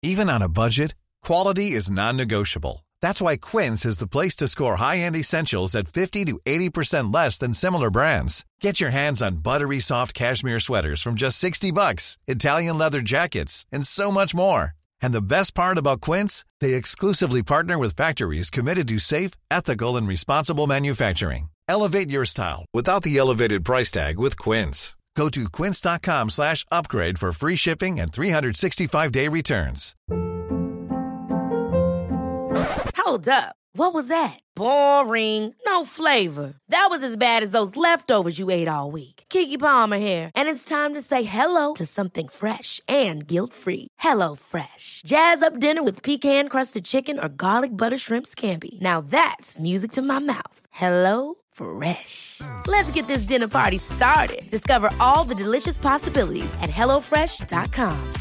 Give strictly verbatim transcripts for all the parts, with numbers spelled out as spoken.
Even on a budget, quality is non-negotiable. That's why Quince is the place to score high-end essentials at fifty to eighty percent less than similar brands. Get your hands on buttery soft cashmere sweaters from just sixty bucks, Italian leather jackets, and so much more. And the best part about Quince, they exclusively partner with factories committed to safe, ethical, and responsible manufacturing. Elevate your style without the elevated price tag with Quince. Go to quince.com slash upgrade for free shipping and three sixty-five day returns. Hold up. What was that? Boring. No flavor. That was as bad as those leftovers you ate all week. Keke Palmer here, and it's time to say hello to something fresh and guilt-free. Hello Fresh. Jazz up dinner with pecan-crusted chicken or garlic butter shrimp scampi. Now that's music to my mouth. Hello Fresh. Let's get this dinner party started. Discover all the delicious possibilities at hello fresh dot com.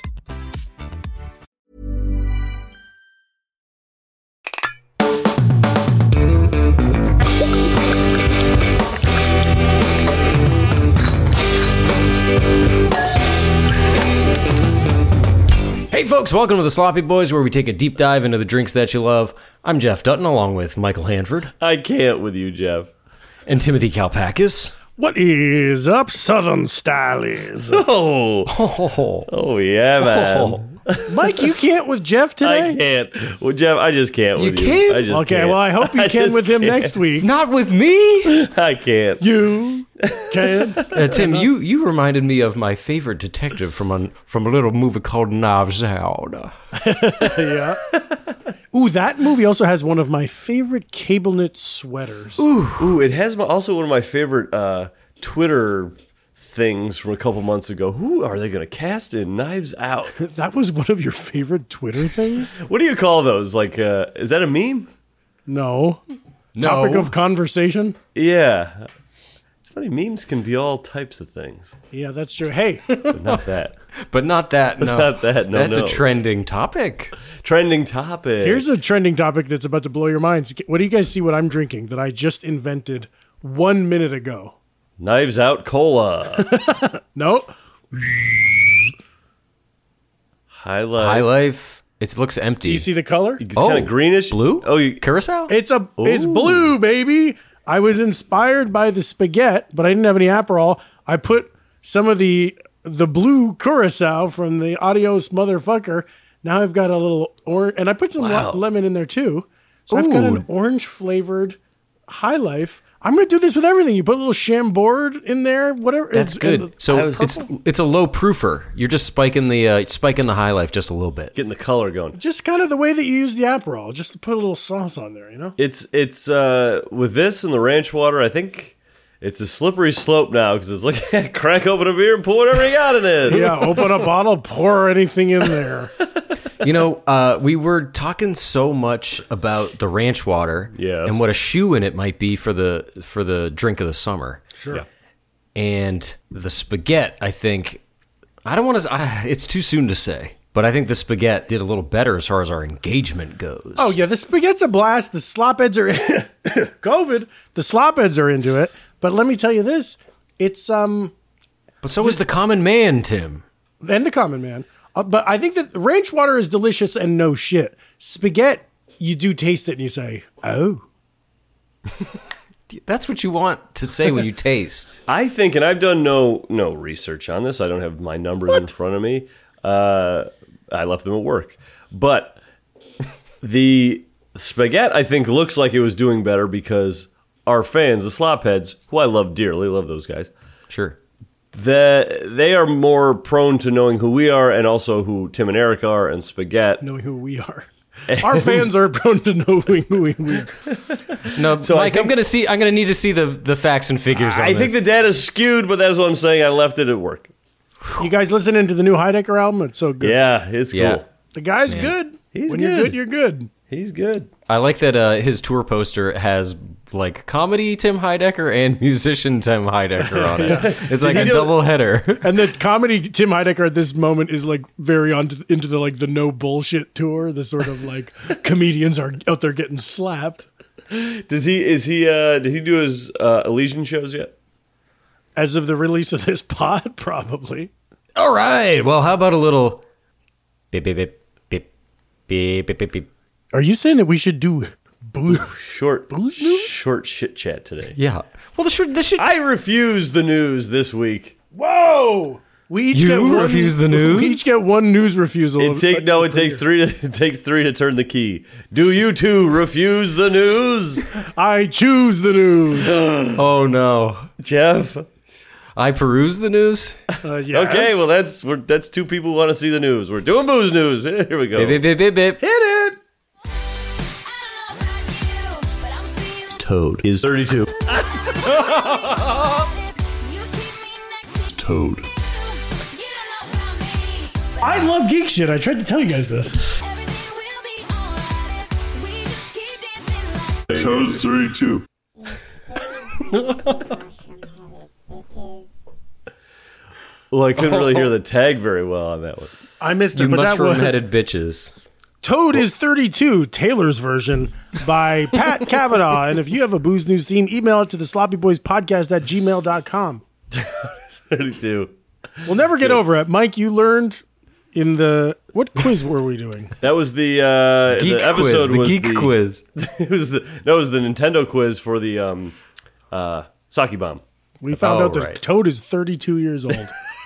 Hey folks, welcome to the Sloppy Boys, where we take a deep dive into the drinks that you love. I'm Jeff Dutton, along with Michael Hanford. I can't with you, Jeff. And Timothy Kalpakis. What is up, Southern Stylies? Oh, Oh, oh yeah, man. Oh. Mike, you can't with Jeff today? I can't. Well, Jeff, I just can't You with you. can't? I just Okay, can't. well, I hope you I can just with him can't. next week. Not with me? I can't. You can. Uh, Tim, you, you reminded me of my favorite detective from a, from a little movie called Knives Out. Yeah. Ooh, that movie also has one of my favorite cable knit sweaters. Ooh, ooh, it has my, also one of my favorite uh, Twitter things from a couple months ago. Who are they going to cast in Knives Out? That was one of your favorite Twitter things? What do you call those? Like, uh, is that a meme? No. No. Topic of conversation? Yeah. It's funny. Memes can be all types of things, Yeah, that's true. Hey, but not that. But not that, no. Not that, no, That's no. a trending topic. Trending topic. here's a trending topic that's about to blow your minds. What do you guys see what I'm drinking that I just invented one minute ago? Knives Out Cola. No? High Life. High Life. It looks empty. Do you see the color? It's Oh, kind of greenish. Blue? Oh, you, Curacao? It's a it's blue, baby. I was inspired by the spaghetti, but I didn't have any Aperol. I put some of the the blue curacao from the Adios motherfucker. Now I've got a little orange, and I put some Wow. le- lemon in there too. So I've got Ooh. an orange flavored High Life. I'm gonna do this with everything. You put a little Chambord in there, whatever. That's It's- good. and- So I was- it's it's a low proofer. You're just spiking the uh, spiking the High Life just a little bit. getting the color going. just kind of the way that you use the Aperol, just to put a little sauce on there, you know. It's it's uh with this and the ranch water. I think it's a slippery slope now because it's like crack open a beer and pour whatever you got in it. Yeah, open a bottle, pour anything in there. You know, uh, we were talking so much about the ranch water Yes. and what a shoe in it might be for the for the drink of the summer. Sure. Yeah. And the spaghetti, I think, I don't want to. It's too soon to say, but I think the spaghetti did a little better as far as our engagement goes. Oh yeah, the spaghetti's a blast. The slopheads are COVID. The slopheads are into it. But let me tell you this: it's um, but so is the common man, Tim. and the common man. Uh, but I think that ranch water is delicious and no shit. Spaghetti, you do taste it and you say, "Oh, That's what you want to say when you taste. I think, and I've done no no research on this. I don't have my numbers in front of me. Uh, I left them at work, but the spaghetti I think looks like it was doing better because our fans, the Slopheads, who I love dearly, love those guys. Sure. That they are more prone to knowing who we are and also who Tim and Eric are and spaghetti. knowing who we are." Our fans are prone to knowing who we are. No, So I Mike, think- I'm gonna see. I'm gonna need to see the the facts and figures. On I think the this. data's skewed, but that's what I'm saying. I left it at work. You guys listening to the new Heidecker album? It's so good. Yeah, it's Yeah. cool. The guy's Man. good. He's when you're good. good, you're good. He's good. I like that uh, his tour poster has like comedy Tim Heidecker and musician Tim Heidecker on it. It's like he a do- double header. And the comedy Tim Heidecker at this moment is like very on to, into the like the no bullshit tour. The sort of like comedians are out there getting slapped. Does he? Is he? Uh, did he do his uh, Elysian shows yet? As of the release of this pod, probably. All right. Well, how about a little bip bip bip Beep, beep, beep, beep. Are you saying that we should do boo- Short, booze news? short shit chat today. Yeah. Well, this should. This should. I refuse the news this week. Whoa! We each You get one, refuse the news? We each get one news refusal. It take no. It takes three. To, it takes three to turn the key. Do you two refuse the news, I choose the news. Oh no. Jeff? I peruse the news. Uh, yes. Okay, well that's we're, that's two people who want to see the news. We're doing booze news. Here we go. Beep, beep, beep, beep, beep. Hit it. Toad is thirty-two. Toad. I love geek shit. I tried to tell you guys this. Toad's thirty-two. Well, I couldn't really hear the tag very well on that one. I missed it, You but that was mushroom-headed bitches. Toad is thirty-two, Taylor's version by Pat Kavanaugh. And if you have a booze news theme, email it to the sloppy boys podcast at gmail dot com. thirty-two. We'll never get over it. Mike, you learned in the what quiz were we doing? That was the uh, Geek the episode quiz. The was geek the, quiz. It was the no, it was the Nintendo quiz for the um, uh, Sake Bomb. We found Oh, out that right. Toad is thirty-two years old.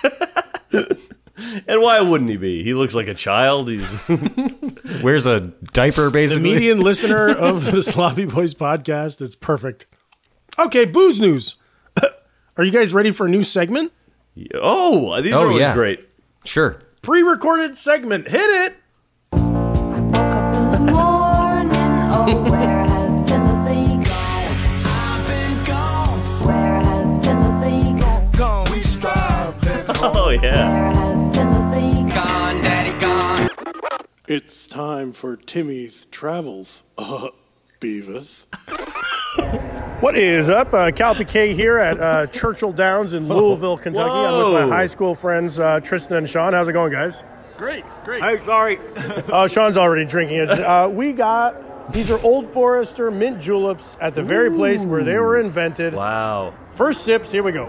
And why wouldn't he be? He looks like a child. He's Wears a diaper, The basically. median listener of the Sloppy Boys podcast. It's perfect. Okay, booze news. Are you guys ready for a new segment? oh, these Oh, are always yeah. great. Sure. Pre-recorded segment. Hit it. I woke up in the morning, oh, where has Timothy gone? I've been gone. Where has Timothy gone? Gone. We striving. Oh yeah. Where has Timothy gone? It's time for Timmy's travels. Uh, Beavis. What is up? Uh, Cal Piquet here at uh, Churchill Downs in Louisville, Kentucky. I'm with Whoa. my high school friends, uh, Tristan and Sean. How's it going, guys? Great, great. Hey, sorry. Uh, Sean's already drinking. His. Uh, we got, these are Old Forester mint juleps at the very place where they were invented. Wow. First sips, here we go.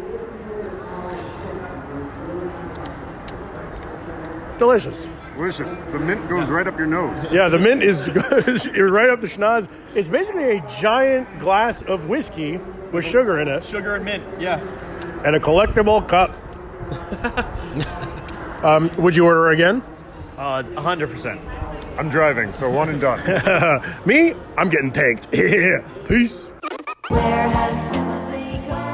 Delicious. Delicious. The mint goes right up your nose. Yeah, the mint is right up the schnoz. It's basically a giant glass of whiskey with sugar in it Sugar and mint, yeah. and a collectible cup. um, would you order again? Uh, one hundred percent. I'm driving, so one and done. Me? I'm getting tanked. Peace. Where has Timothy gone?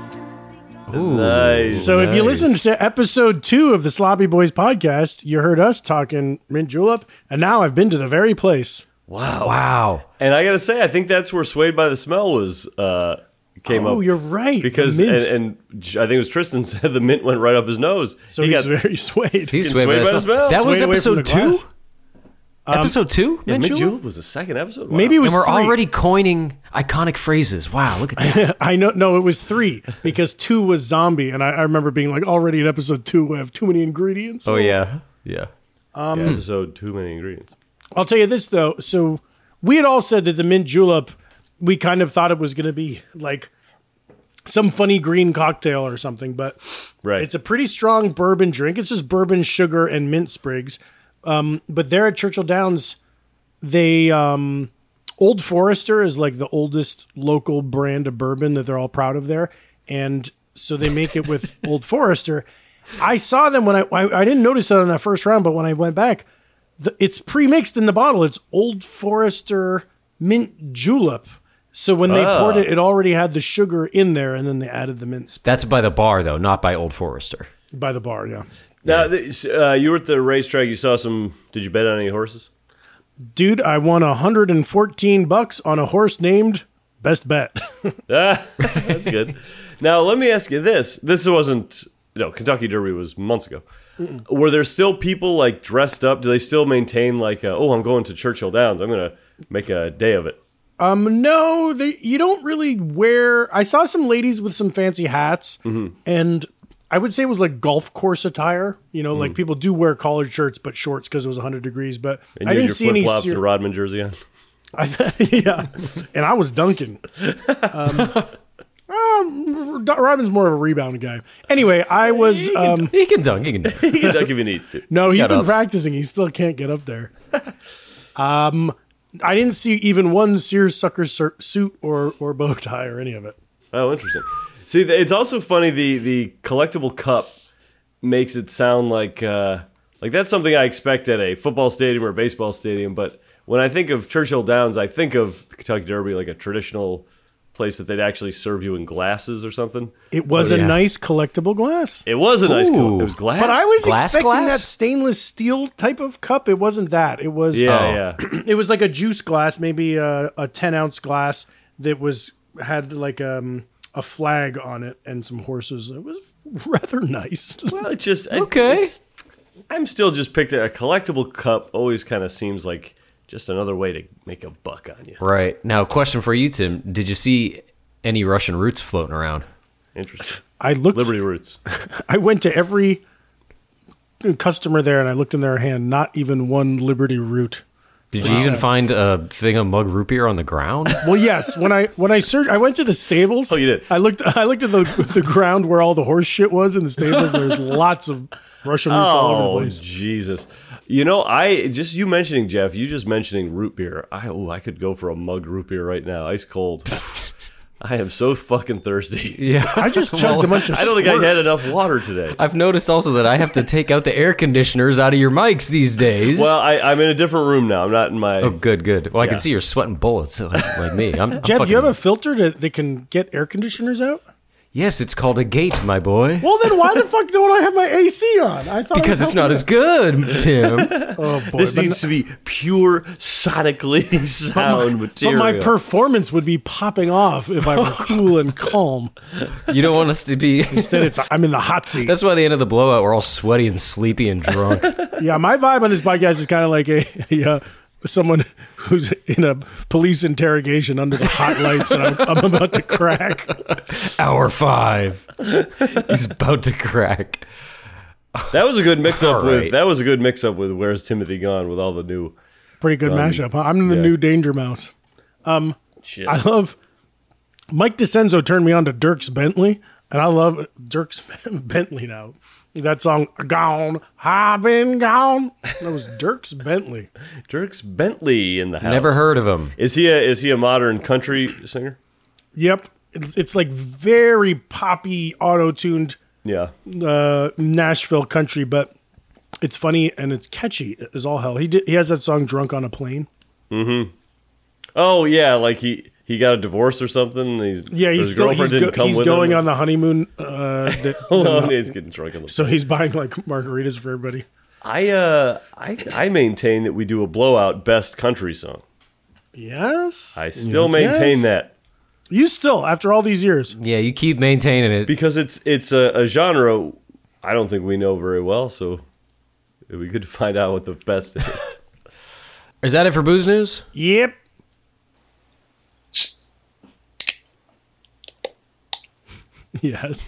Nice. So if you nice. listened to episode two of the Sloppy Boys podcast, you heard us talking mint julep, and now I've been to the very place. Wow. Wow. And I gotta say, I think that's where Swayed by the Smell was uh, came up. Oh, you're right. Because The and, mint. and I think it was Tristan said the mint went right up his nose. So he he's got very swayed. He's swayed by the smell. That was Swayed away from episode the two? glass. episode two? yeah, Mint mint Julep? julep was the second episode. Wow. Maybe it was And we're three. already coining iconic phrases. Wow, look at that. I know. No, it was three because two was zombie, and I, I remember being like, already in episode two, we have too many ingredients. Oh, yeah. Yeah. yeah, episode too many ingredients. I'll tell you this though. So we had all said that the mint julep, we kind of thought it was going to be like some funny green cocktail or something, but Right. it's a pretty strong bourbon drink. It's just bourbon, sugar, and mint sprigs. Um, but there at Churchill Downs, they um, Old Forester is like the oldest local brand of bourbon that they're all proud of there, and so they make it with Old Forester. I saw them when I, I I didn't notice it on that first round, but when I went back, the, it's pre-mixed in the bottle. It's Old Forester mint julep. So when they Oh. poured it, it already had the sugar in there, and then they added the mint That's by the bar, though, not by Old Forester. by the bar. Yeah, Now, this, uh, you were at the racetrack. You saw some. Did you bet on any horses? dude, I won one hundred fourteen bucks on a horse named Best Bet. Ah, that's good. Now, let me ask you this. This wasn't, no, Kentucky Derby was months ago. Were there still people like dressed up? Do they still maintain like, uh, oh, I'm going to Churchill Downs. I'm going to make a day of it. Um, no, they you don't really wear. I saw some ladies with some fancy hats, Mm-hmm. and I would say it was like golf course attire. You know, Mm. like people do wear collared shirts but shorts because it was one hundred degrees. But And I you had didn't your see any. flip-flops Ser- and Rodman jersey on. I, yeah, and I was dunking. Um, oh, Um, Rodman's more of a rebound guy. Anyway, I was. He can, Um, he can dunk. He can dunk. He can dunk if he needs to. no, he's Got been ups. practicing. He still can't get up there. um, I didn't see even one seersucker sur- suit or or bow tie or any of it. Oh, interesting. See, th- it's also funny. The the collectible cup makes it sound like uh, like that's something I expect at a football stadium or a baseball stadium. But when I think of Churchill Downs, I think of the Kentucky Derby like a traditional place that they'd actually serve you in glasses or something. It was Oh, a yeah. nice collectible glass. It was a nice cup. Ooh. It was glass. But I was Glass expecting glass? that stainless steel type of cup. It wasn't that. It was yeah, Oh. yeah. it was like a juice glass, maybe a, a ten ounce glass that was had like um, a flag on it and some horses. It was rather nice. Well, it just I- Okay. it's- I'm still just picked a collectible cup. Always kind of seems like just another way to make a buck on you. Right. Now, question for you, Tim. Did you see any Russian roots floating around? Interesting. I looked. Liberty Roots. I went to every customer there and I looked in their hand. Not even one Liberty root. Did you even find a thing of mug root beer on the ground? Well, yes. When I when I searched, I went to the stables. Oh, you did? I looked. I looked at the the ground where all the horse shit was in the stables. There's lots of Russian roots all over the Oh, place. Jesus. You know, I just you mentioning Jeff, you just mentioning root beer. I oh, I could go for a mug root beer right now, ice cold. I am so fucking thirsty. Yeah. I just chugged a bunch of. I don't think squirt. I had enough water today. I've noticed also that I have to take out the air conditioners out of your mics these days. Well, I, I'm in a different room now. I'm not in my. oh, good, good. Well, I Yeah. can see you're sweating bullets like, like me. I'm, I'm Jeff, fucking- you have a filter to, that can get air conditioners out? Yes, it's called a gate, my boy. Well, then why the fuck don't I have my A C on? I thought I Because was it's not helping as good, Tim. it. Oh boy! This but, needs to be pure sonically sound but material. my performance would be popping off if I were cool and calm. You don't want us to be. Instead, it's I'm in the hot seat. That's why the end of the blowout, we're all sweaty and sleepy and drunk. Yeah, my vibe on this podcast is kind of like a, a uh, someone who's in a police interrogation under the hot lights, and I'm, I'm about to crack. Hour five. He's about to crack. that was a good mix up All with. right. That was a good mix up with Where's Timothy Gone with all the new. Pretty good mashup. Huh? I'm the yeah. new Danger Mouse. Shit. I love Mike DeCenzo turned me on to Dirks Bentley, and I love Dirks Bentley now. That song, Gone, I've Been Gone. That was Dirks Bentley. Dirks Bentley in the house. Never heard of him. Is he a is he a modern country singer? Yep. It's, it's like very poppy, auto-tuned Yeah. uh, Nashville country, but it's funny and it's catchy as all hell. He did, he has that song "Drunk on a Plane." Oh yeah, like he he got a divorce or something. And he's, Yeah, he's his still girlfriend he's, didn't go, come he's with going him. on the honeymoon. Uh, that, Oh, he's getting drunk on the. so he's buying like margaritas for everybody. I uh I I maintain that we do a blowout best country song. Yes, I still Yes, maintain yes. that You still, after all these years, Yeah, you keep maintaining it. because it's it's a, a genre I don't think we know very well. So it'd be good to find out what the best is. Is that it for booze news? yep. Yes.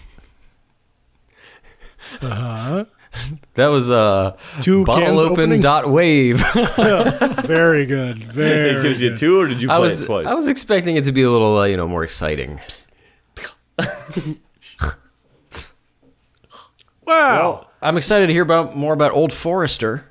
That was uh, Two cans bottle open opening. dot wave. Very good. Very It gives you good. two, or did you play I was it twice? I was expecting it to be a little uh, you know more exciting. Wow. I'm excited to hear about more about Old Forester.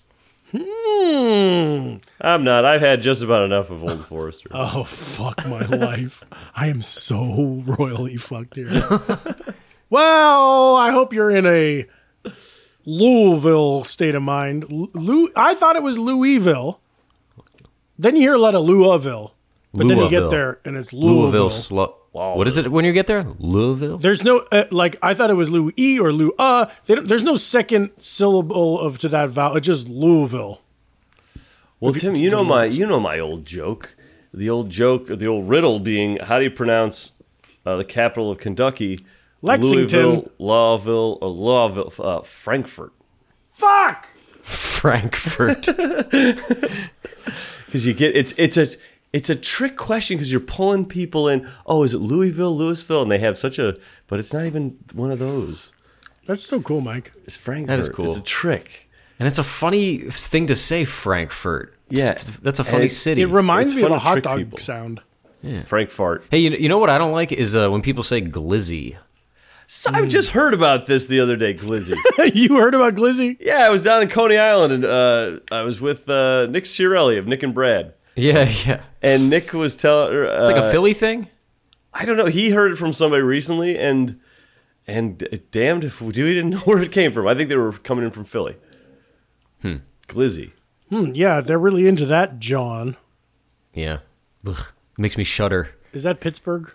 Hmm. I'm not. I've had just about enough of Old Forester. Oh, fuck my life. I am so royally fucked here. Well, I hope you're in a Louisville state of mind. Lou, I thought it was Louisville. Then you hear a lot of Louisville. But then you get Louisville. there and it's Louisville. Louisville. Slo- what is it when you get there? Louisville. There's no, uh, like, I thought it was Louis or Lou. Uh, they don't, there's no second syllable of to that vowel. It's just Louisville. Well, Tim, you know my you know my old joke. The old joke, the old riddle being, how do you pronounce uh, the capital of Kentucky? Lexington. Louisville, Lawville, or Lawville, uh, Frankfurt. Fuck! Frankfurt. Because you get it's it's a it's a trick question because you're pulling people in. Oh, is it Louisville, Louisville? And they have such a, but it's not even one of those. That's so cool, Mike. It's Frankfurt. That is cool. It's a trick. And it's a funny thing to say, Frankfurt. Yeah. That's a funny And city. It reminds It's me of fun a to hot trick dog people. sound. Yeah. Frank Fart. Hey, you know, you know what I don't like is uh, when people say glizzy. So I just heard about this the other day, glizzy. You heard about glizzy? Yeah, I was down in Coney Island, and uh, I was with uh, Nick Ciarelli of Nick and Brad. Yeah, yeah. And Nick was telling... Uh, It's like a Philly thing? I don't know. He heard it from somebody recently, and and damned if we didn't know where it came from. I think they were coming in from Philly. Hmm. Glizzy. Hmm, yeah, they're really into that, John. Yeah. Ugh. Makes me shudder. Is that Pittsburgh?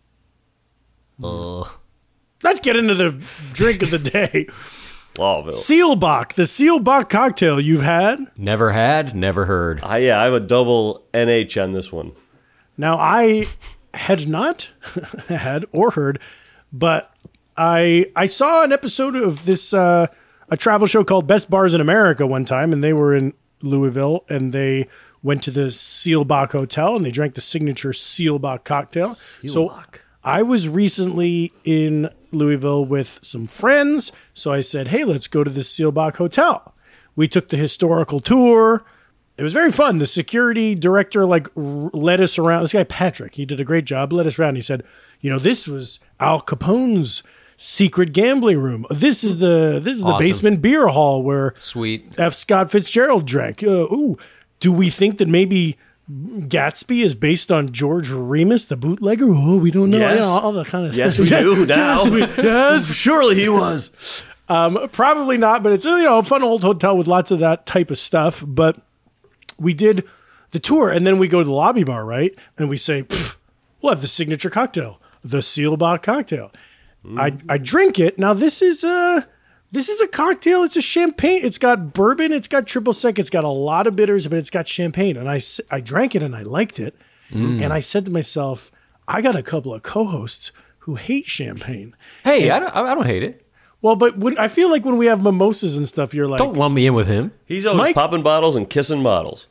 Ugh. Let's get into the drink of the day. Lawville. Seelbach, the Seelbach cocktail you've had. Never had, never heard. Uh, yeah, I have a double N H on this one. Now, I had not had or heard, but I I saw an episode of this, uh, a travel show called Best Bars in America one time, and they were in Louisville, and they went to the Seelbach Hotel, and they drank the signature Seelbach cocktail. Seelbach. So I was recently in Louisville with some friends, so I said, hey, let's go to the Seelbach Hotel. We took the historical tour. It was very fun. The security director like r- led us around. This guy, Patrick, he did a great job, led us around. He said, you know, this was Al Capone's secret gambling room. This is the this is the Awesome. basement beer hall where Sweet. F. Scott Fitzgerald drank. Uh, ooh, do we think that maybe Gatsby is based on George Remus, the bootlegger? Oh, we don't know. Yes. Yeah, all that kind of Yes, we do now. Yes, we- yes. Surely he was. Um, probably not, but it's you know a fun old hotel with lots of that type of stuff. But we did the tour, and then we go to the lobby bar, right? And we say, "Pff, we'll have the signature cocktail, the Seelbach cocktail. I, I drink it. Now this is a this is a cocktail. It's a champagne. It's got bourbon. It's got triple sec. It's got a lot of bitters, but it's got champagne. And I, s- I drank it and I liked it. And I said to myself, I got a couple of co-hosts who hate champagne. Hey, I don't, I don't hate it. Well, but when I feel like when we have mimosas and stuff, you're like, Don't lump me in with him. He's always Mike- popping bottles and kissing models.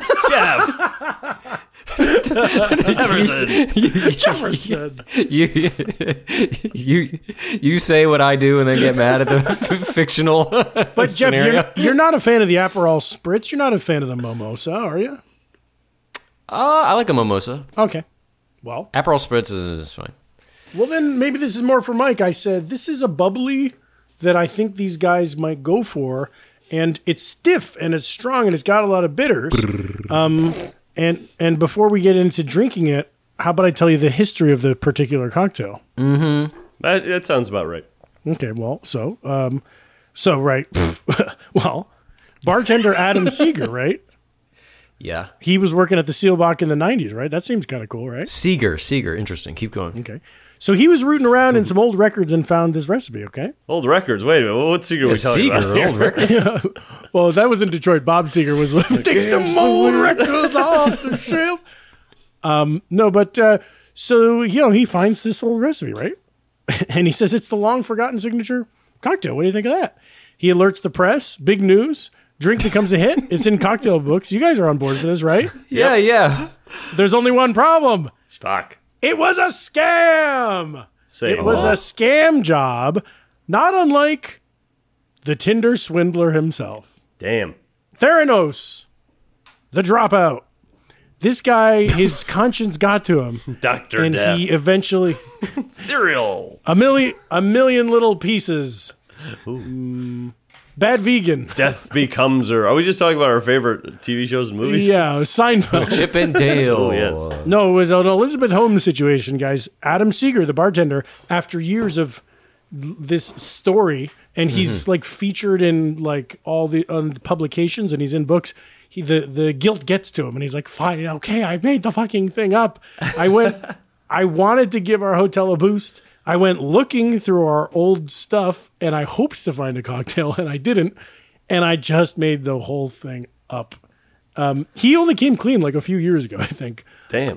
Jeff! Jefferson. Jefferson. You, you, you say what I do and then get mad at the f- fictional But Jeff, scenario. you're, you're not a fan of the Aperol Spritz. You're not a fan of the mimosa, are you? Uh, I like a mimosa. Okay. Well, Aperol Spritz is, is fine. well then maybe this is more for Mike. I said this is a bubbly that I think these guys might go for, and it's stiff and it's strong and it's got a lot of bitters. Um, and and before we get into drinking it, how about I tell you the history of the particular cocktail? That, that sounds about right. Okay, well, so um, so right, well, bartender Adam Seeger, right? Yeah. He was working at the Seelbach in the nineties, right? That seems kind of cool, right? Seeger, Seeger. Interesting. Keep going. Okay. So he was rooting around in some old records and found this recipe, okay? Old records. Wait a minute. What secret are Yeah, we talking Seeger, about? here? old records. Well, that was in Detroit. Bob Seger was like, take the old records off the shelf. Um, no, but uh, so, you know, he finds this old recipe, right? And he says, it's the long forgotten signature cocktail. What do you think of that? He alerts the press. Big news. Drink becomes a hit. It's in cocktail books. You guys are on board for this, right? Yeah, yeah. There's only one problem. Fuck. It was a scam. Say It was a scam job, not unlike the Tinder swindler himself. Damn. Theranos, the dropout. This guy, his conscience got to him, Doctor and Death. he eventually Cereal. a million a million little pieces. Mm, bad vegan. Death becomes her. Are we just talking about our favorite T V shows and movies? Yeah, Seinfeld. Chip and Dale. Oh, yes. No, it was an Elizabeth Holmes situation, guys. Adam Seeger, the bartender, after years of l- this story, and he's like featured in like all the, um, the publications, and he's in books. He the the guilt gets to him, and he's like, "Fine, okay, I made the fucking thing up. I went. I wanted to give our hotel a boost. I went looking through our old stuff, and I hoped to find a cocktail, and I didn't. And I just made the whole thing up." Um, he only came clean like a few years ago, I think. Damn.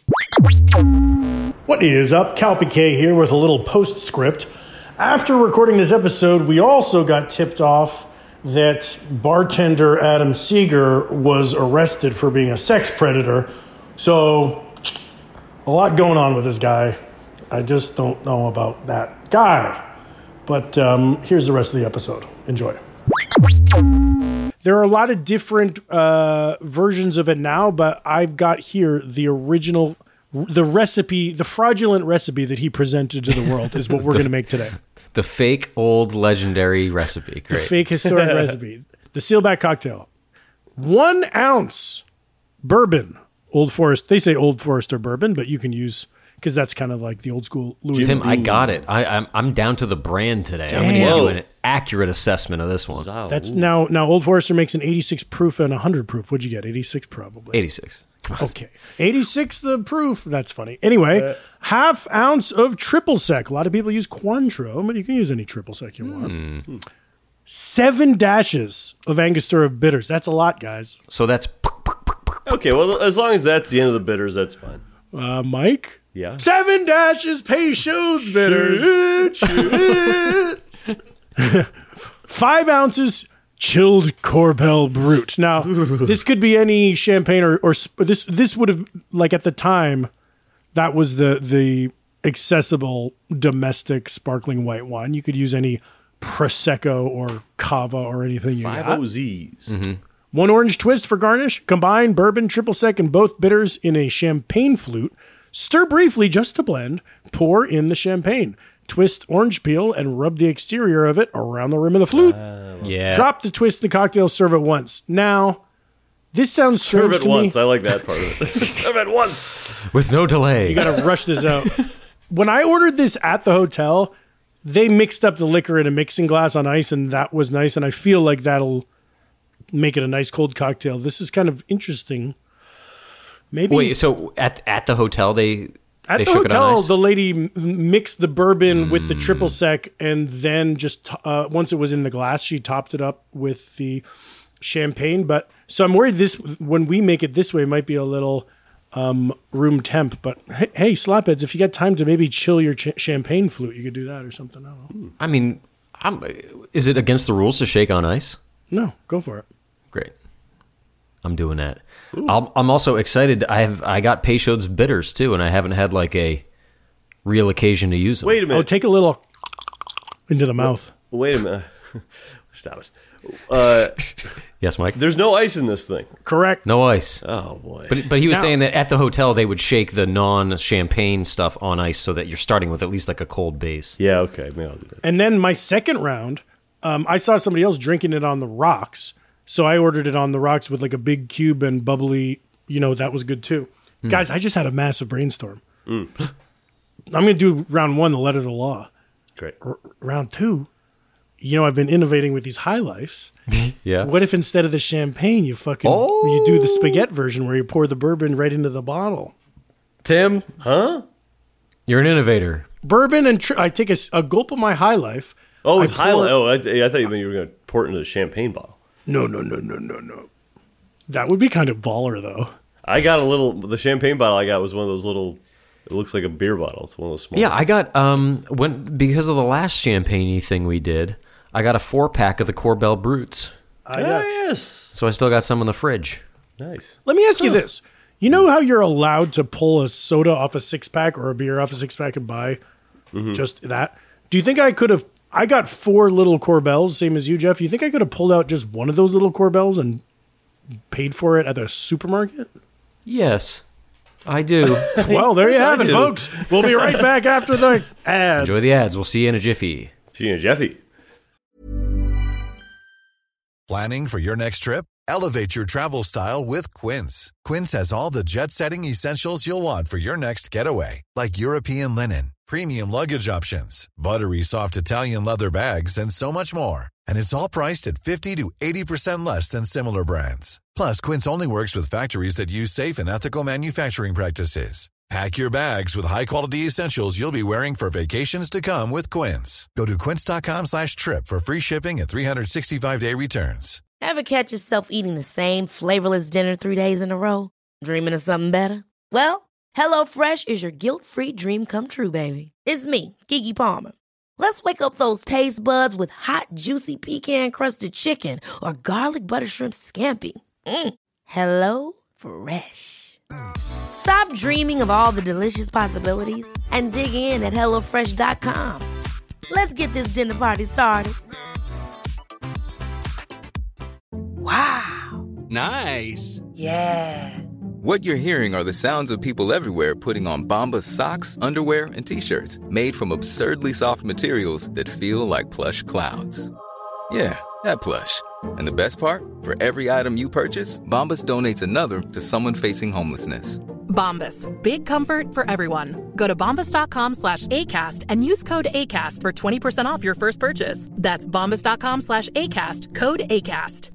What is up? Cal P K here with a little postscript. After recording this episode, we also got tipped off that bartender Adam Seeger was arrested for being a sex predator. So, a lot going on with this guy. I just don't know about that guy. But um, here's the rest of the episode. Enjoy. There are a lot of different uh, versions of it now, but I've got here the original the recipe, the fraudulent recipe that he presented to the world is what we're going to make today. The fake old legendary recipe. The Great. fake historic recipe. The Sealback cocktail. One ounce bourbon, Old Forest. They say Old Forester bourbon, but you can use, because that's kind of like the old school Louis. Tim, I got it. I, I'm I'm down to the brand today. I'm going to give you an accurate assessment of this one. That's now now Old Forester makes an eighty-six proof and a one hundred proof. What'd you get? eighty-six probably. eighty-six. Okay. eighty-six the proof. That's funny. Anyway, uh, half ounce of triple sec. A lot of people use Cointreau, but you can use any triple sec you want. Mm. Seven dashes of Angostura bitters. That's a lot, guys. So that's... Okay, well, as long as that's the end of the bitters, that's fine. Uh, Mike? Yeah? Seven dashes Peychaud's bitters. Five ounces chilled Corbel Brut. Now, this could be any champagne or, or this this would have, like at the time, that was the the accessible domestic sparkling white wine. You could use any Prosecco or Cava or anything you got. Five O Zs. Mm-hmm. One orange twist for garnish. Combine bourbon, triple sec, and both bitters in a champagne flute. Stir briefly just to blend. Pour in the champagne. Twist orange peel and rub the exterior of it around the rim of the flute. Uh, yeah. Drop the twist in the cocktail. Serve it once. Now, this sounds strange Serve it to once. me. I like that part of it. Serve it once. With no delay. You got to rush this out. When I ordered this at the hotel, they mixed up the liquor in a mixing glass on ice, and that was nice. And I feel like that'll make it a nice cold cocktail. This is kind of interesting. Maybe Wait, so at at the hotel they at they the shook it on hotel ice? the lady m- mixed the bourbon mm. with the triple sec, and then just uh, once it was in the glass, she topped it up with the champagne. But so I'm worried this when we make it this way, it might be a little um, room temp. But hey, hey, slapheads, if you got time to maybe chill your ch- champagne flute, you could do that or something. I don't know. I mean, I'm, is it against the rules to shake on ice? No, go for it. Great. I'm doing that. I'll, I'm also excited. I have I got Peychaud's bitters too, and I haven't had like a real occasion to use them. Wait a minute. Oh, take a little into the mouth. Wait a minute. Stop it. Uh, yes, Mike. There's no ice in this thing. Correct. No ice. Oh boy. But but he was Now- saying that at the hotel they would shake the non-champagne stuff on ice so that you're starting with at least like a cold base. Yeah. Okay. Maybe I'll do that. And then my second round, um, I saw somebody else drinking it on the rocks. So I ordered it on the rocks with like a big cube and bubbly, you know, that was good too. Mm. Guys, I just had a massive brainstorm. Mm. I'm going to do round one, the letter of the law. Great. R- round two, you know, I've been innovating with these high lifes. Yeah. What if instead of the champagne, you fucking, Oh. you do the spaghetti version where you pour the bourbon right into the bottle? Tim, Huh? you're an innovator. Bourbon and tri- I take a, s- a gulp of my high life. Oh, it's I high. pour- Oh, I, I thought you meant you were going to pour it into the champagne bottle. No, no, no, no, no, no. That would be kind of baller, though. I got a little. The champagne bottle I got was one of those little. It looks like a beer bottle. It's one of those small. Yeah, ones. I got um when because of the last champagne thing we did, I got a four pack of the Corbel Bruts. Uh, Ah, yes. yes. So I still got some in the fridge. Nice. Let me ask you this. You know how you're allowed to pull a soda off a six pack or a beer off a six pack and buy just that? Do you think I could have? I got four little Corbels, same as you, Jeff. You think I could have pulled out just one of those little Corbels and paid for it at the supermarket? Yes, I do. Well, there you have it, do. folks. We'll be right back after the ads. Enjoy the ads. We'll see you in a jiffy. See you, Jeffy. Planning for your next trip? Elevate your travel style with Quince. Quince has all the jet-setting essentials you'll want for your next getaway, like European linen, premium luggage options, buttery soft Italian leather bags, and so much more. And it's all priced at fifty to eighty percent less than similar brands. Plus, Quince only works with factories that use safe and ethical manufacturing practices. Pack your bags with high-quality essentials you'll be wearing for vacations to come with Quince. Go to quince.com slash trip for free shipping and three sixty-five day returns. Ever catch yourself eating the same flavorless dinner three days in a row? Dreaming of something better? Well, HelloFresh is your guilt-free dream come true, baby. It's me, Keke Palmer. Let's wake up those taste buds with hot, juicy pecan-crusted chicken or garlic butter shrimp scampi. Mm. Hello Fresh. Stop dreaming of all the delicious possibilities and dig in at hello fresh dot com. Let's get this dinner party started. Wow. Nice. Yeah. What you're hearing are the sounds of people everywhere putting on Bombas socks, underwear, and T-shirts made from absurdly soft materials that feel like plush clouds. Yeah, that plush. And the best part? For every item you purchase, Bombas donates another to someone facing homelessness. Bombas. Big comfort for everyone. Go to bombas.com slash ACAST and use code ACAST for twenty percent off your first purchase. That's bombas.com slash ACAST. Code ACAST.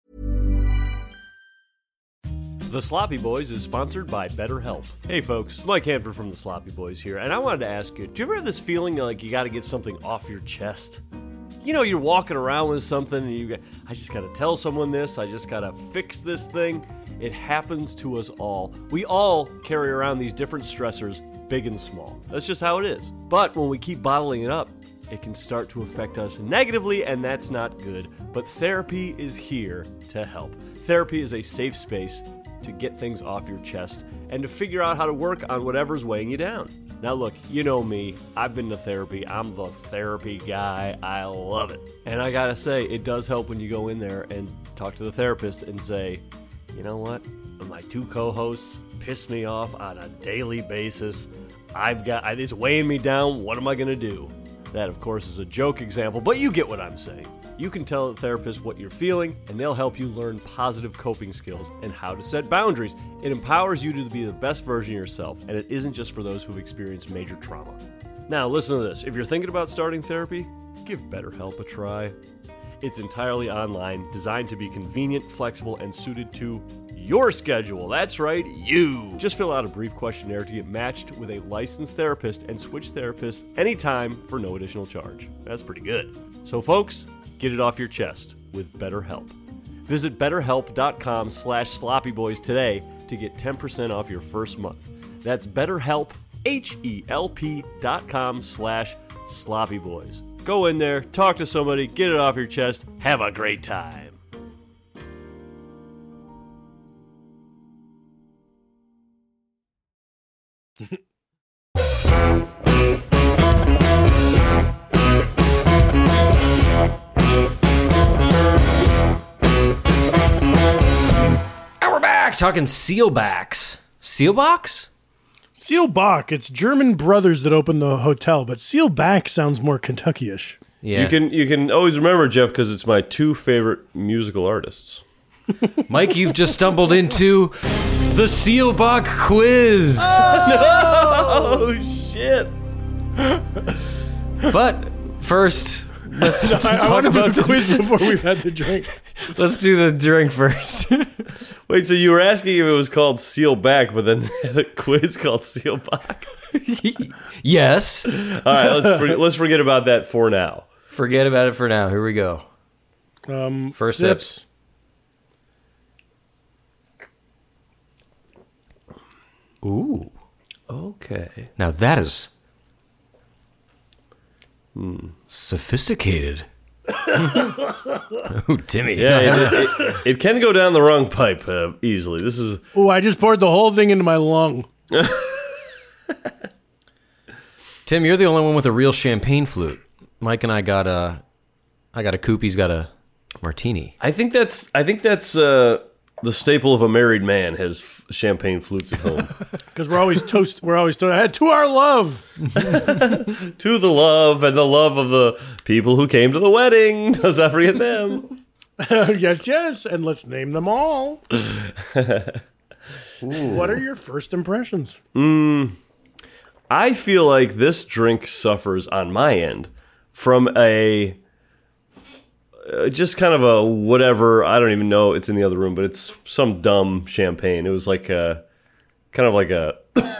The Sloppy Boys is sponsored by BetterHelp. Hey folks, Mike Hanford from The Sloppy Boys here, and I wanted to ask you, do you ever have this feeling like you got to get something off your chest? You know, you're walking around with something and you go, I just got to tell someone this, I just got to fix this thing. It happens to us all. We all carry around these different stressors, big and small. That's just how it is. But when we keep bottling it up, it can start to affect us negatively, and that's not good. But therapy is here to help. Therapy is a safe space to get things off your chest and to figure out how to work on whatever's weighing you down. Now look, you know me, I've been to therapy, I'm the therapy guy, I love it. And I gotta say, it does help when you go in there and talk to the therapist and say, you know what, my two co-hosts piss me off on a daily basis, I've got, it's weighing me down, what am I gonna do? That of course is a joke example, but you get what I'm saying. You can tell the therapist what you're feeling, and they'll help you learn positive coping skills and how to set boundaries. It empowers you to be the best version of yourself, and it isn't just for those who've experienced major trauma. Now, listen to this. If you're thinking about starting therapy, give BetterHelp a try. It's entirely online, designed to be convenient, flexible, and suited to your schedule. That's right, you. Just fill out a brief questionnaire to get matched with a licensed therapist and switch therapists anytime for no additional charge. That's pretty good. So, folks, get it off your chest with BetterHelp. Visit betterhelp.com slash sloppyboys today to get ten percent off your first month. That's BetterHelp, H-E-L-P dot com slash sloppyboys. Go in there, talk to somebody, get it off your chest, have a great time. Talking sealbacks. Sealbox? Sealbach. It's German brothers that opened the hotel, but Sealback sounds more Kentucky-ish. Yeah. You can you can always remember, Jeff, because it's my two favorite musical artists. Mike, you've just stumbled into the Sealbach quiz. Oh, no! Shit. But first, let's I, talk I want to do about the quiz before we've had the drink. Let's do the drink first. Wait, so you were asking if it was called Sealback, but then had a quiz called Sealbach? Yes. All right, let's for, let's forget about that for now. Forget about it for now. Here we go. Um, First sips. sips. Ooh. Okay. Now that is hmm. sophisticated. Ooh, Timmy. Yeah, it, it, it can go down the wrong pipe uh, easily. This is. Oh, I just poured the whole thing into my lung. Tim, you're the only one with a real champagne flute. Mike and I got a, I got a coupe. He's got a martini. I think that's. I think that's uh, the staple of a married man has f- champagne flutes at home. Because we're always toast. We're always toast. To our love. To the love and the love of the people who came to the wedding. Let's not forget them. Yes, yes, and let's name them all. What are your first impressions? Mm, I feel like this drink suffers on my end from a uh, just kind of a whatever. I don't even know. It's in the other room, but it's some dumb champagne. It was like a kind of like a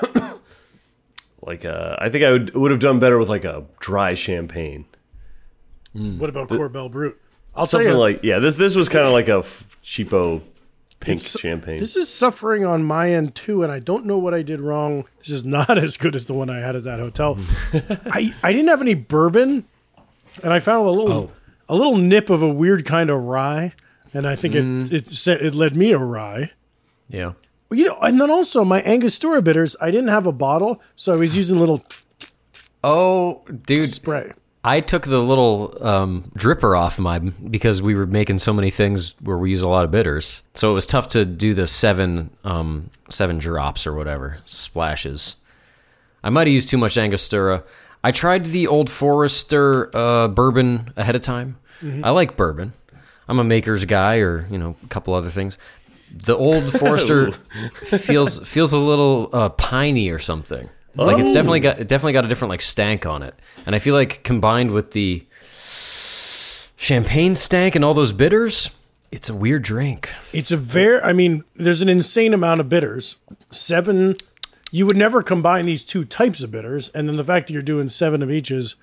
like a. I think I would would have done better with like a dry champagne. Mm. What about Corbel Brut? I'll Something tell you, like yeah. This this was kind of like a f- cheapo pink it's, champagne. This is suffering on my end too, and I don't know what I did wrong. This is not as good as the one I had at that hotel. I I didn't have any bourbon, and I found a little oh. a little nip of a weird kind of rye, and I think mm. it it it led me awry. Yeah. Well, you know, and then also my Angostura bitters. I didn't have a bottle, so I was using a little. Oh, dude! Spray. I took the little um, dripper off mine because we were making so many things where we use a lot of bitters. So it was tough to do the seven um, seven drops or whatever, splashes. I might have used too much Angostura. I tried the Old Forester uh, bourbon ahead of time. Mm-hmm. I like bourbon. I'm a Maker's guy, or you know, a couple other things. The Old Forester feels feels a little uh, piney or something. Like it's definitely got it definitely got a different like stank on it, and I feel like combined with the champagne stank and all those bitters, it's a weird drink. It's a very, I mean, there's an insane amount of bitters. Seven, you would never combine these two types of bitters, and then the fact that you're doing seven of each is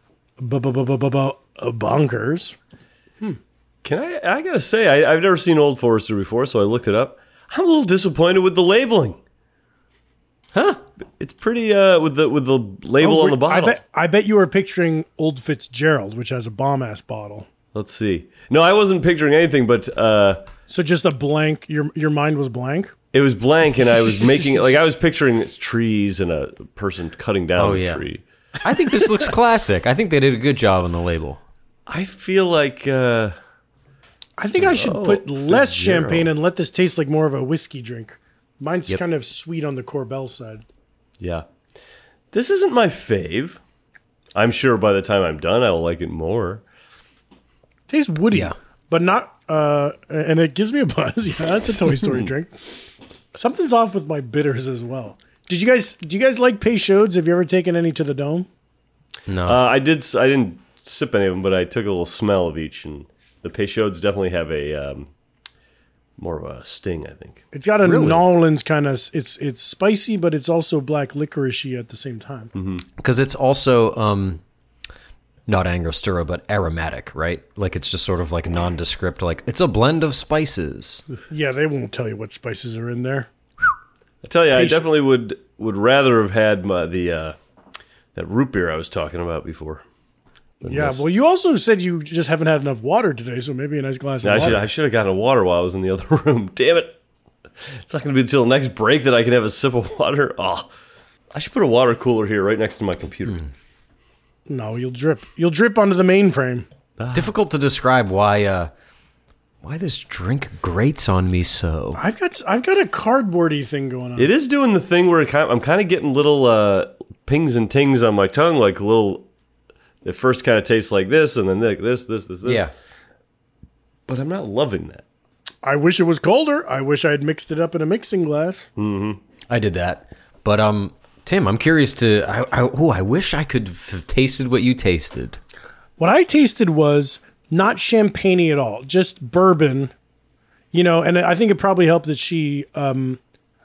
bonkers. Hmm. Can I? I gotta say, I, I've never seen Old Forester before, so I looked it up. I'm a little disappointed with the labeling. Huh? It's pretty uh, with the with the label oh, on the bottle. I bet I bet you were picturing Old Fitzgerald, which has a bomb ass bottle. Let's see. No, I wasn't picturing anything, but uh, so just a blank. Your your mind was blank. It was blank, and I was making it like I was picturing trees and a person cutting down oh, a yeah. tree. I think this looks classic. I think they did a good job on the label. I feel like uh, I think I should oh, put less Fitzgerald. champagne and let this taste like more of a whiskey drink. Mine's Yep. kind of sweet on the Corbel side. Yeah. This isn't my fave. I'm sure by the time I'm done, I will like it more. Tastes woody, Yeah. but not, uh, and it gives me a buzz. Yeah, that's a Toy Story drink. Something's off with my bitters as well. Did you guys, do you guys like Peychaud's? Have you ever taken any to the Dome? No. Uh, I did. I didn't sip any of them, but I took a little smell of each, and the Peychaud's definitely have a um, more of a sting, I think. It's got a Really? Nolans kind of, it's it's spicy, but it's also black licorice-y at the same time. Because it's also um, not Angostura, but aromatic, right? Like it's just sort of like nondescript. Like it's a blend of spices. Yeah, they won't tell you what spices are in there. I tell you, I Peychaud- definitely would would rather have had my, the uh, that root beer I was talking about before. than Yeah, this. well, you also said you just haven't had enough water today, so maybe a nice glass Yeah, of I should water. I should have gotten a water while I was in the other room. Damn it! It's not going to be until the next break that I can have a sip of water. Oh, I should put a water cooler here right next to my computer. Mm. No, you'll drip. You'll drip onto the mainframe. Difficult to describe why uh, why this drink grates on me so. I've got I've got a cardboardy thing going on. It is doing the thing where it kind of, I'm kind of getting little uh, pings and tings on my tongue, like little. It first kind of tastes like this, and then like this, this, this, this. Yeah. But I'm not loving that. I wish it was colder. I wish I had mixed it up in a mixing glass. Mm-hmm. I did that. But um, Tim, I'm curious to. I, I, oh, I wish I could have tasted what you tasted. What I tasted was not champagne at all, just bourbon. You know, and I think it probably helped that she, um,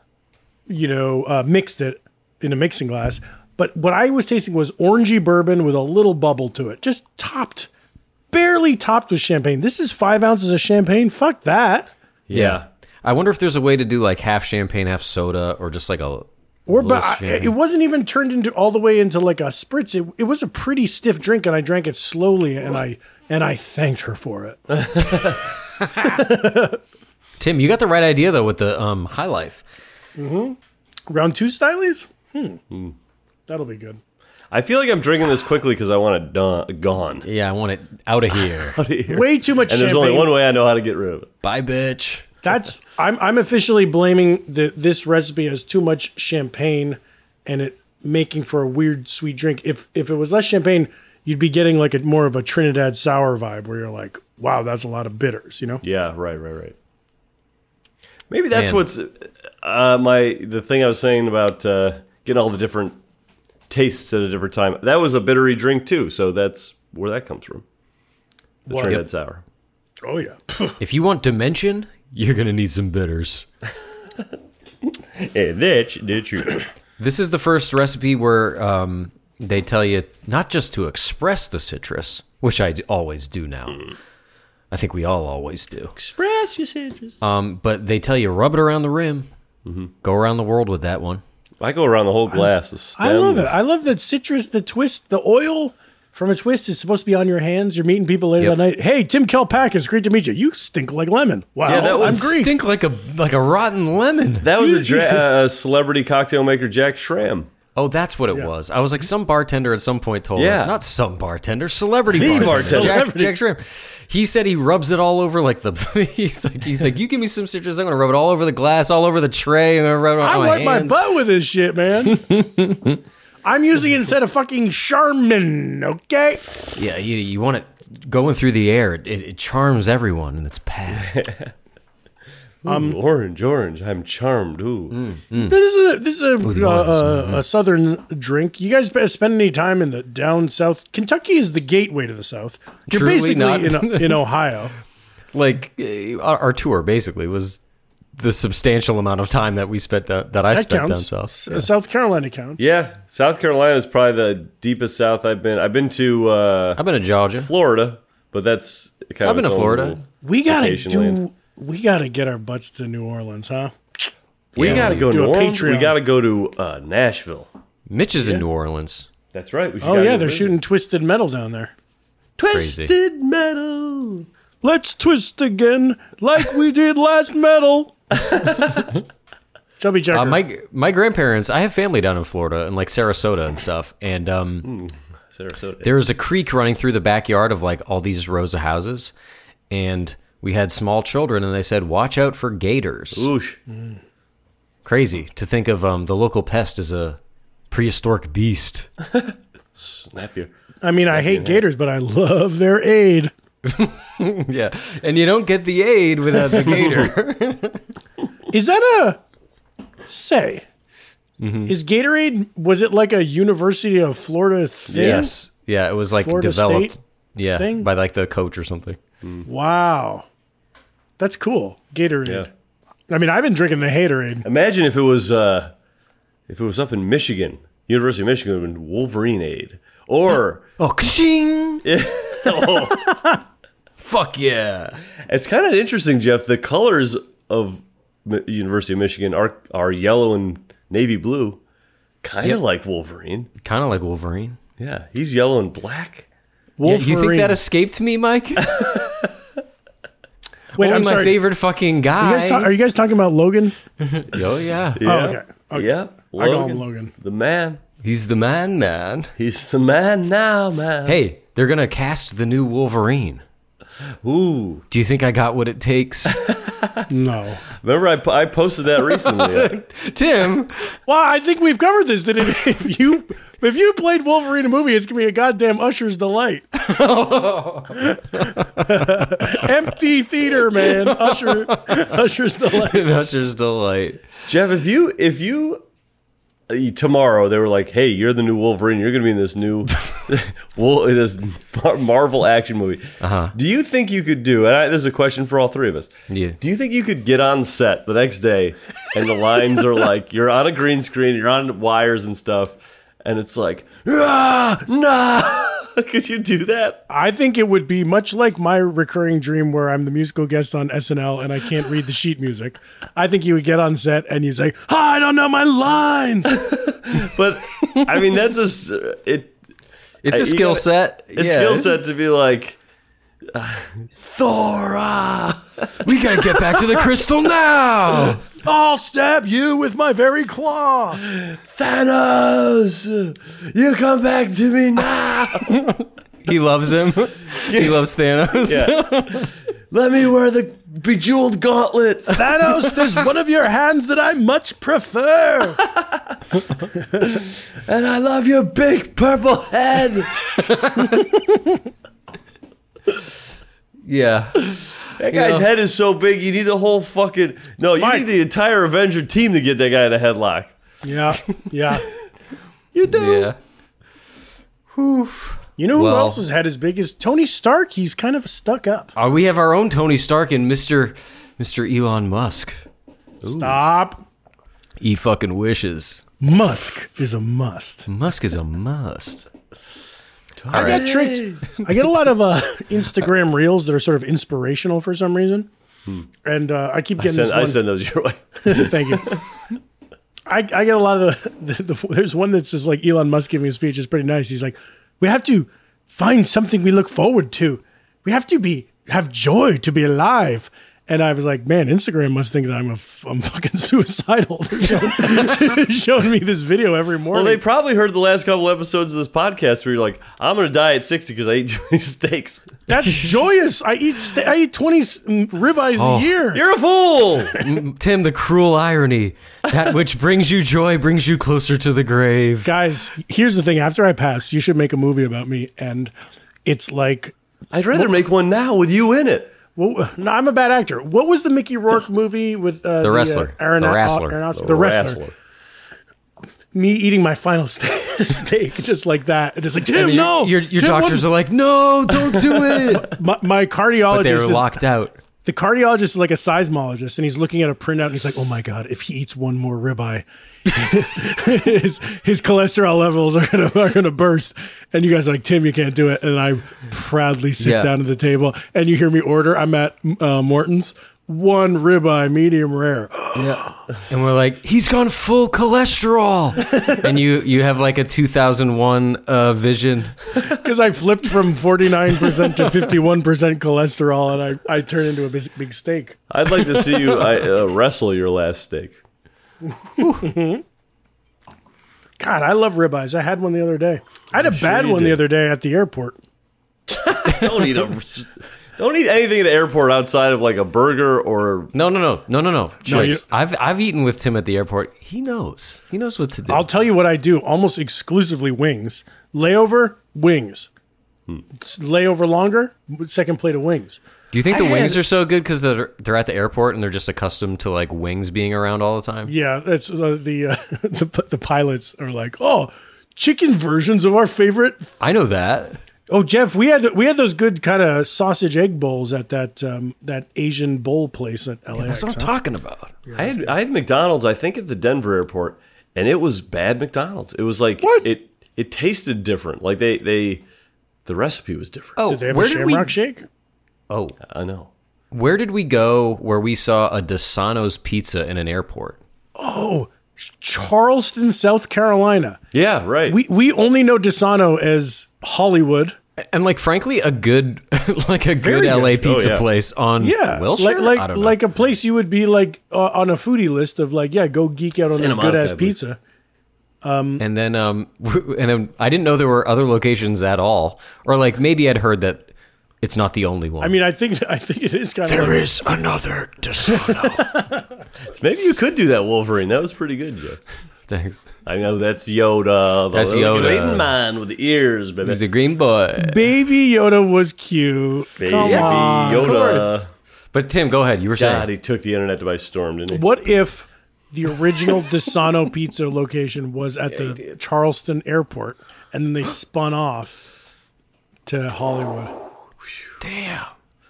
you know, uh, mixed it in a mixing glass. But what I was tasting was orangey bourbon with a little bubble to it, just topped, barely topped with champagne. This is five ounces of champagne. Fuck that. Yeah. I wonder if there's a way to do like half champagne, half soda, or just like a. Or, little but I, champagne. it wasn't even turned into all the way into like a spritz. It, it was a pretty stiff drink, and I drank it slowly, and I and I thanked her for it. Tim, you got the right idea though with the um, High Life. Mm-hmm. Round two stylies? Hmm. Mm. That'll be good. I feel like I'm drinking this quickly because I want it done, gone. Yeah, I want it out of here. Out of here. Way too much And champagne. there's only one way I know how to get rid of it. Bye, bitch. That's I'm I'm officially blaming the this recipe as too much champagne and it making for a weird sweet drink. If if it was less champagne, you'd be getting like a more of a Trinidad sour vibe where you're like, wow, that's a lot of bitters, you know? Yeah, right, right, right. Maybe that's Man. what's uh, my the thing I was saying about uh, getting all the different tastes at a different time. That was a bittery drink too, so that's where that comes from. The What? Trinidad Yep. sour. Oh yeah. If you want dimension, you're gonna need some bitters. Hey, that's that's true. This is the first recipe where um, they tell you not just to express the citrus, which I d- always do now. Mm. I think we all always do. Express your citrus. Um, but they tell you rub it around the rim. Mm-hmm. Go around the world with that one. I go around the whole glass. The stem, I love it. I love that citrus, the twist, the oil from a twist is supposed to be on your hands. You're meeting people later Yep. that night. Hey, Tim Kelpack, great to meet you. You stink like lemon. Wow, Yeah, that I'm was Greek. Stink like a like a rotten lemon. That was a, dra- uh, celebrity cocktail maker, Jack Schramm. Oh, that's what it Yeah. was. I was like, some bartender at some point told Yeah. us, not some bartender, celebrity The bartender. bartender. Jack, Jack Schramm. He said he rubs it all over like the. he's like, he's like, you give me some citrus, I'm gonna rub it all over the glass, all over the tray. I'm gonna rub it on I my wipe my hands. butt with this shit, man. I'm using it instead of fucking Charmin, okay? Yeah, you, you want it going through the air. It, it, it charms everyone in its path. Um, orange, orange. I'm charmed. Ooh. This is a, this is a, the uh, orange. uh, a southern drink. You guys sp- spend any time in the down south? Kentucky is the gateway to the south. You're Truly basically not. in, in Ohio. Like uh, our, our tour basically was the substantial amount of time that we spent down, that I That spent counts. down south. S- South Carolina counts. Yeah, South Carolina is probably the deepest south I've been. I've been to uh, I've been to Georgia. Florida, but that's kind I've of been its to own Florida. little We gotta vacation do. land. We gotta get our butts to New Orleans, huh? We Yeah, gotta go to do a New Orleans. We Patreon. gotta go to uh, Nashville. Mitch is in New Orleans. That's right. We should Oh gotta yeah, go they're visit. shooting Twisted Metal down there. Crazy. Twisted Metal. Let's twist again, like we did last metal. Chubby Checker. Uh, my my grandparents, I have family down in Florida and like Sarasota and stuff, and um, Sarasota. there was a creek running through the backyard of like all these rows of houses, and we had small children, and they said, "Watch out for gators." Oosh. Crazy to think of um, the local pest as a prehistoric beast. Snap you. I mean, I hate gators, but I love their aid. Yeah, and you don't get the aid without the gator. Is that a say? Is Gatorade? Was it like a University of Florida thing? Yes, yeah, it was like Florida developed, State yeah, thing? by like the coach or something. Wow, that's cool. Gatorade. Yeah. I mean, I've been drinking the Haterade. Imagine if it was uh, if it was up in Michigan, University of Michigan would have been Wolverine Aid, or Oh, ka-ching! Fuck yeah! it's kind of interesting, Jeff. The colors of M- University of Michigan are are yellow and navy blue, kind of Yep. like Wolverine. Kind of like Wolverine. Yeah, he's yellow and black. Yeah, you think Wolverine. that escaped me, Mike? Wait, Only I'm my sorry. favorite fucking You guy. guys ta- are you guys talking about Logan? Oh yeah. Yeah. Oh, okay. Okay. Yeah, I call him Logan. the man. He's the man, man. He's the man now, man. Hey, they're gonna cast the new Wolverine. Ooh, Do you think I got what it takes? No. remember I, po- I posted that recently. Tim, Well, I think we've covered this. That if, if you if you played Wolverine in a movie, it's gonna be a goddamn Usher's delight. Empty theater, man. Usher, Usher's delight. Usher's delight. Jeff, if you if you uh, tomorrow they were like, "Hey, you're the new Wolverine. You're going to be in this new Wol- this Mar- Marvel action movie." Uh-huh. Do you think you could do? And I, this is a question for all three of us. Yeah. Do you think you could get on set the next day and the lines are like you're on a green screen, you're on wires and stuff, and it's like, ah, nah. Could you do that? I think it would be much like my recurring dream where I'm the musical guest on S N L and I can't read the sheet music. I think you would get on set and you say, oh, I don't know my lines. But I mean, that's a s- it. It's Uh, a you skill gotta- set. A skill set to be like, uh, Thora. We gotta get back to the crystal now. I'll stab you with my very claw. Thanos, you come back to me now. He loves him. He loves Thanos. Yeah. Let me wear the bejeweled gauntlet. Thanos, there's one of your hands that I much prefer. And I love your big purple head. Yeah. That guy's know- head is so big, you need the whole fucking... No, you Mike. need the entire Avenger team to get that guy in a headlock. Yeah, yeah. You do. Yeah. You know who Well- else's head is big is Tony Stark. He's kind of stuck up. Uh, we have our own Tony Stark and Mister Mister Elon Musk. Stop. He fucking wishes. Musk is a must. Musk is a must. I got tricked. I get a lot of uh, Instagram reels that are sort of inspirational for some reason. And uh, I keep I getting send, this I one. send those your way. Thank you. I, I get a lot of the, the, the. There's one that says like Elon Musk giving a speech. It's pretty nice. He's like, we have to find something we look forward to. We have to be have joy to be alive. And I was like, man, Instagram must think that I'm a f- I'm fucking suicidal. They're showing, showing me this video every morning. Well, they probably heard the last couple episodes of this podcast where you're like, I'm going to die at sixty because I eat too many steaks. That's joyous. I eat st- I eat twenty ribeyes Oh. a year. You're a fool. M- Tim, the cruel irony. That which brings you joy brings you closer to the grave. Guys, here's the thing. After I pass, you should make a movie about me. And it's like... I'd rather make one now with you in it. Well, no, I'm a bad actor. What was the Mickey Rourke movie with uh, The Wrestler. Uh, Aaron, The uh, Wrestler. Aronofsky? The Wrestler. Me eating my final steak, steak just like that. And it's like, Tim, I mean, no. Your, your Tim, doctors what? are like, no, don't do it. My, my cardiologist But they were is, locked out. the cardiologist is like a seismologist, and he's looking at a printout, and he's like, oh my God, if he eats one more ribeye, his, his cholesterol levels are gonna are gonna burst. And you guys are like, Tim, you can't do it. And I proudly sit Yeah. down at the table, and you hear me order. I'm at uh, Morton's. One ribeye, medium rare. Yeah. And we're like, he's gone full cholesterol. And you you have like a two thousand one uh, vision. Because I flipped from forty-nine percent to fifty-one percent cholesterol, and I, I turned into a big, big steak. I'd like to see you I, uh, wrestle your last steak. God, I love ribeyes. I had one the other day. I had a I'm sure bad you one the did. other day at the airport. Don't eat a... Don't eat anything at the airport outside of like a burger or... No, no, no. No, no, no. No, Wait, you- I've I've eaten with Tim at the airport. He knows. He knows what to do. I'll tell you what I do. Almost exclusively wings. Layover, wings. Layover longer, second plate of wings. do you think the I wings had- are so good because they're they're at the airport and they're just accustomed to like wings being around all the time? Yeah, that's uh, the, uh, the the pilots are like, oh, chicken versions of our favorite. I know that. Oh, Jeff, we had we had those good kind of sausage egg bowls at that um, that Asian bowl place at L A X. That's what I'm huh? talking about. I had, I had McDonald's, I think, at the Denver airport, and it was bad McDonald's. It was like... What? It it tasted different. Like they... they the recipe was different. Oh, Did they have where a did Shamrock we? Shake? Oh, I know. where did we go where we saw a Desano's pizza in an airport? Oh, Charleston, South Carolina. Yeah, right. We we only know Desano as Hollywood. And like, frankly, a good like a Very good L A good. pizza Oh, yeah. place on Yeah, Wilshire. like I like don't know. like a place you would be like uh, on a foodie list of like, yeah, go geek out on this Santa good ass Monica, pizza. And then, um, and then I didn't know there were other locations at all, or like maybe I'd heard that it's not the only one. I mean, I think I think it is kind of. Like, is another Desano. Maybe you could do that, Wolverine. That was pretty good, Jeff. Thanks. I know that's Yoda. The That's little Yoda. green man with the ears, baby. He's a green boy. Baby Yoda was cute. Baby Come on. Yoda. But Tim, go ahead. You were saying. God, he took the internet by storm, didn't he? What if the original Desano pizza location was at the Charleston airport, and then they spun off to Hollywood? Damn.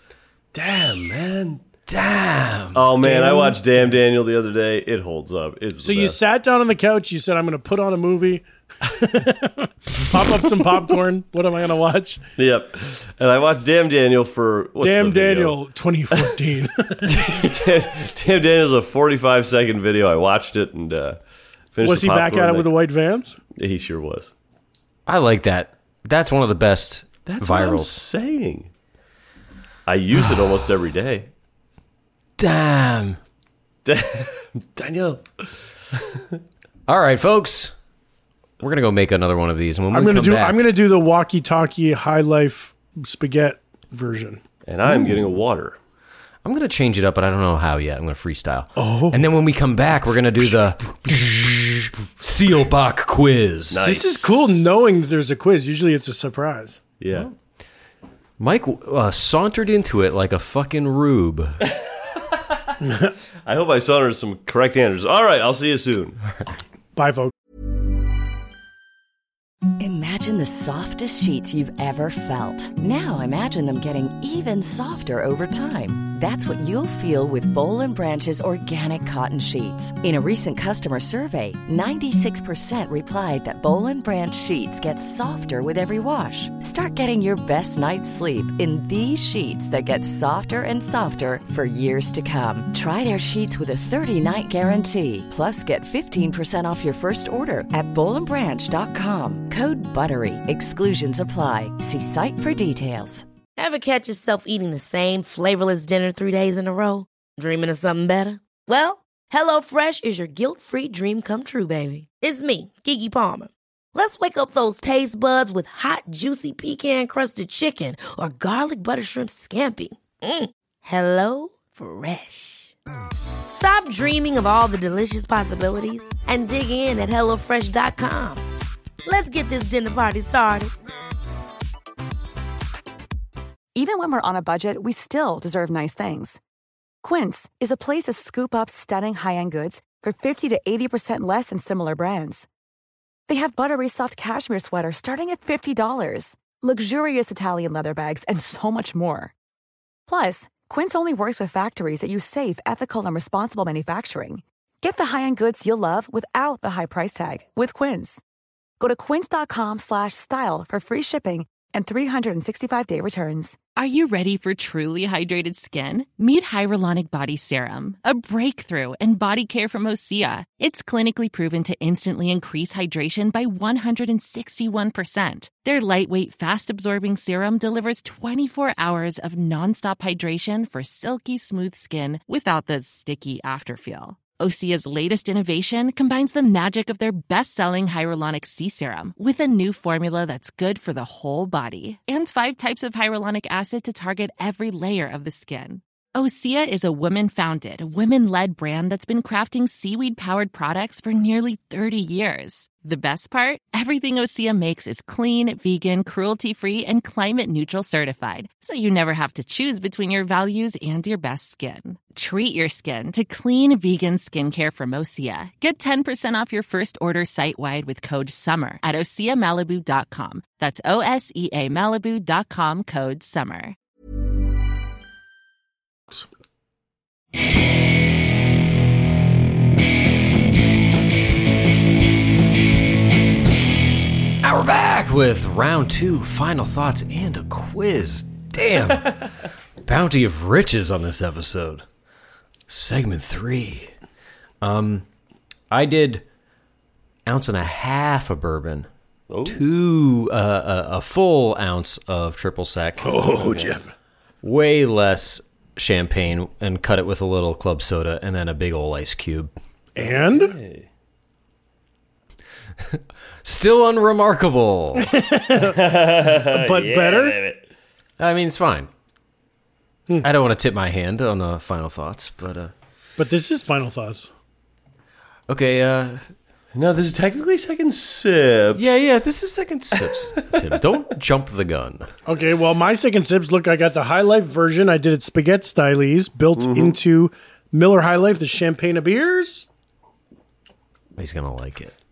Damn, man. Damn. Oh, man, I Damn. watched Damn Daniel the other day. It holds up. It's So the you best. sat down on the couch. You said, "I'm going to put on a movie, pop up some popcorn. What am I going to watch?" Yep. And I watched Damn Daniel for... What's Damn the video? Daniel, twenty fourteen. Damn Daniel's a forty-five second video. I watched it and uh, finished Was the he back popcorn at it and with the white vans? He sure was. I like that. That's one of the best That's what I'm virals. saying. I use it almost every day. Damn. Daniel. All right, folks. We're gonna go make another one of these. And when I'm we going to come do. back, I'm going to do the walkie-talkie high life spaghetti version. And I am getting a water. I'm gonna change it up, but I don't know how yet. I'm gonna freestyle. Oh. And then when we come back, we're gonna do the Sealbach quiz. Nice. This is cool knowing that there's a quiz. Usually it's a surprise. Yeah. Mike uh, sauntered into it like a fucking rube. I hope I saw her some correct answers. All right, I'll see you soon. Bye, folks. Imagine the softest sheets you've ever felt. Now imagine them getting even softer over time. That's what you'll feel with Boll and Branch's organic cotton sheets. In a recent customer survey, ninety-six percent replied that Boll and Branch sheets get softer with every wash. Start getting your best night's sleep in these sheets that get softer and softer for years to come. Try their sheets with a thirty-night guarantee. Plus, get fifteen percent off your first order at boll and branch dot com. Code BUTTERY. Exclusions apply. See site for details. Ever catch yourself eating the same flavorless dinner three days in a row? Dreaming of something better? Well, HelloFresh is your guilt-free dream come true, baby. It's me, Keke Palmer. Let's wake up those taste buds with hot, juicy pecan-crusted chicken or garlic butter shrimp scampi. Mm. Hello Fresh. Stop dreaming of all the delicious possibilities and dig in at hello fresh dot com. Let's get this dinner party started. Even when we're on a budget, we still deserve nice things. Quince is a place to scoop up stunning high-end goods for fifty to eighty percent less than similar brands. They have buttery soft cashmere sweaters starting at fifty dollars, luxurious Italian leather bags, and so much more. Plus, Quince only works with factories that use safe, ethical, and responsible manufacturing. Get the high-end goods you'll love without the high price tag with Quince. Go to quince.com slash style for free shipping and three sixty-five day returns. Are you ready for truly hydrated skin? Meet Hyaluronic Body Serum, a breakthrough in body care from Osea. It's clinically proven to instantly increase hydration by one hundred sixty-one percent. Their lightweight, fast-absorbing serum delivers twenty-four hours of nonstop hydration for silky smooth skin without the sticky afterfeel. Osea's latest innovation combines the magic of their best-selling Hyaluronic Sea Serum with a new formula that's good for the whole body and five types of hyaluronic acid to target every layer of the skin. Osea is a women-founded, women-led brand that's been crafting seaweed-powered products for nearly thirty years. The best part? Everything Osea makes is clean, vegan, cruelty-free, and climate-neutral certified, so you never have to choose between your values and your best skin. Treat your skin to clean, vegan skincare from Osea. Get ten percent off your first order site-wide with code SUMMER at osea malibu dot com. That's O S E A Malibu dot com, code SUMMER. Now we're back with round two, final thoughts, and a quiz. Damn. Bounty of riches on this episode. Segment three. Um, I did ounce and a half of bourbon. Oh. Two, uh, a, a full ounce of triple sec. Oh, Jeff. Way less champagne and cut it with a little club soda and then a big old ice cube. And? Hey. Still unremarkable. But Yeah, better? baby. I mean, it's fine. Hmm. I don't want to tip my hand on uh, final thoughts, but... Uh, But this is final thoughts. okay, uh... No, this is technically second sips. Yeah, yeah, this is second sips. Tim, don't jump the gun. Okay, well, my second sips, look, I got the High Life version. I did it spaghetti stylies, built Mm-hmm. into Miller High Life, the champagne of beers. He's going to like it.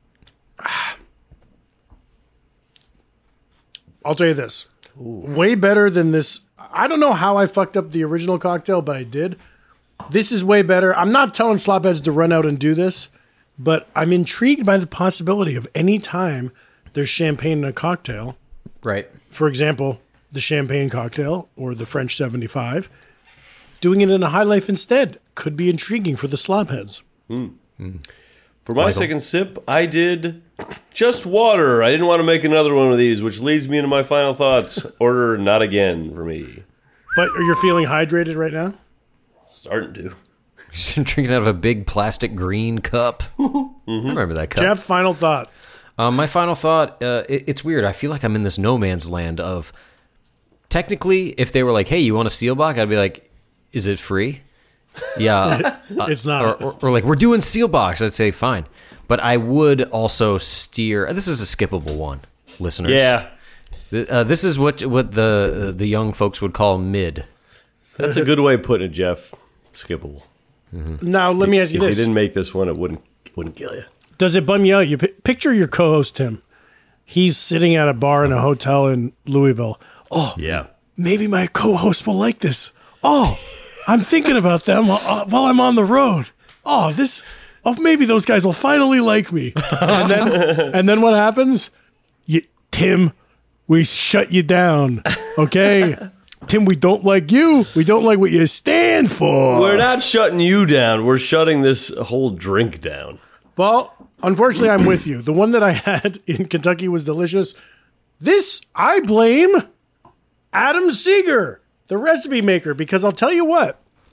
I'll tell you this. Way better than this. I don't know how I fucked up the original cocktail, but I did. This is way better. I'm not telling slopheads to run out and do this, but I'm intrigued by the possibility of any time there's champagne in a cocktail. Right. For example, the champagne cocktail or the French seventy-five. Doing it in a High Life instead could be intriguing for the slopheads. Mm. For my Michael? second sip, I did just water. I didn't want to make another one of these, which leads me into my final thoughts. Order not again for me. But are you feeling hydrated right now? Starting to. Just drinking out of a big plastic green cup. Mm-hmm. I remember that cup. Jeff, final thought. Um, my final thought, uh, it, it's weird. I feel like I'm in this no man's land of, technically, if they were like, hey, you want a seal block? I'd be like, is it free? Yeah. uh, It's not. Or, or, or like, we're doing seal box. I'd say, fine. But I would also steer, this is a skippable one, listeners. Yeah. Th- Uh, this is what what the uh, the young folks would call mid. That's a good way of putting it, Jeff. Skippable. Now, let me ask you if this. you didn't make this one, it wouldn't wouldn't kill you. Does it bum you out? You pi- picture your co-host, Tim. He's sitting at a bar in a hotel in Louisville. Oh, Yeah. maybe my co-host will like this. Oh, I'm thinking about them uh, while I'm on the road. Oh, this. Oh, maybe those guys will finally like me. And then, and then what happens? You, Tim, we shut you down. Okay, Tim, we don't like you. We don't like what you stand for. We're not shutting you down. We're shutting this whole drink down. Well, unfortunately, I'm with you. The one that I had in Kentucky was delicious. This, I blame Adam Seeger, the recipe maker, because I'll tell you what,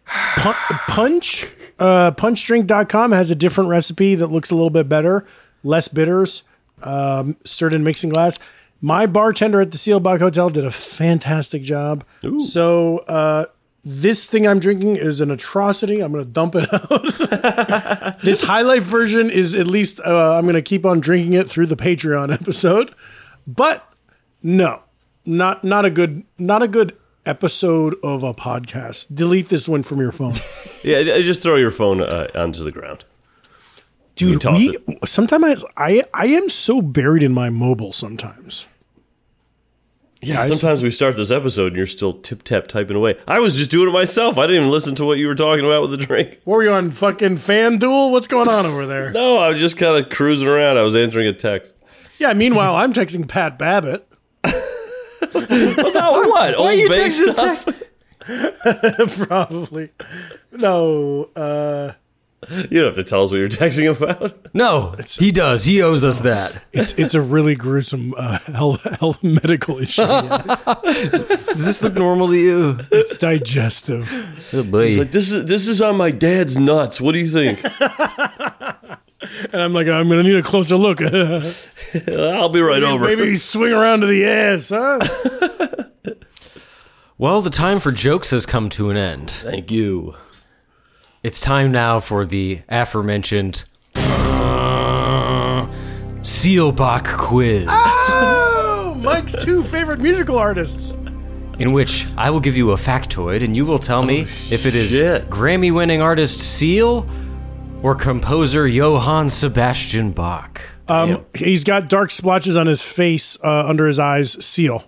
Pun- Punch, uh, punch drink dot com has a different recipe that looks a little bit better, less bitters, um, stirred in mixing glass. My bartender at the Seelbach Hotel did a fantastic job. Ooh. So uh, this thing I'm drinking is an atrocity. I'm going to dump it out. This High Life version is at least, uh, I'm going to keep on drinking it through the Patreon episode. But no, not not a good not a good episode of a podcast. Delete this one from your phone. Yeah, just throw your phone uh, onto the ground. Dude, we, sometimes I, I am so buried in my mobile sometimes. Yeah, Guys? sometimes we start this episode and you're still tip-tap typing away. I was just doing it myself. I didn't even listen to what you were talking about with the drink. What were you on, fucking FanDuel? What's going on over there? No, I was just kind of cruising around. I was answering a text. Yeah, meanwhile, I'm texting Pat Babbitt. About what? Old you Bay texting stuff? Probably. No, uh... You don't have to tell us what you're texting about. No, he does. He owes us that. It's it's a really gruesome uh, health, health medical issue. Does this look normal to you? It's digestive. Oh boy. He's like, this is this is on my dad's nuts. What do you think? And I'm like, I'm going to need a closer look. I'll be right maybe, over. Maybe swing around to the ass, huh? Well, the time for jokes has come to an end. Thank you. It's time now for the aforementioned uh, Seelbach quiz. Oh, Mike's two favorite musical artists. In which I will give you a factoid and you will tell me oh, if it is shit. Grammy-winning artist Seal or composer Johann Sebastian Bach. Um, Yep. He's got dark splotches on his face, uh, under his eyes. Seal.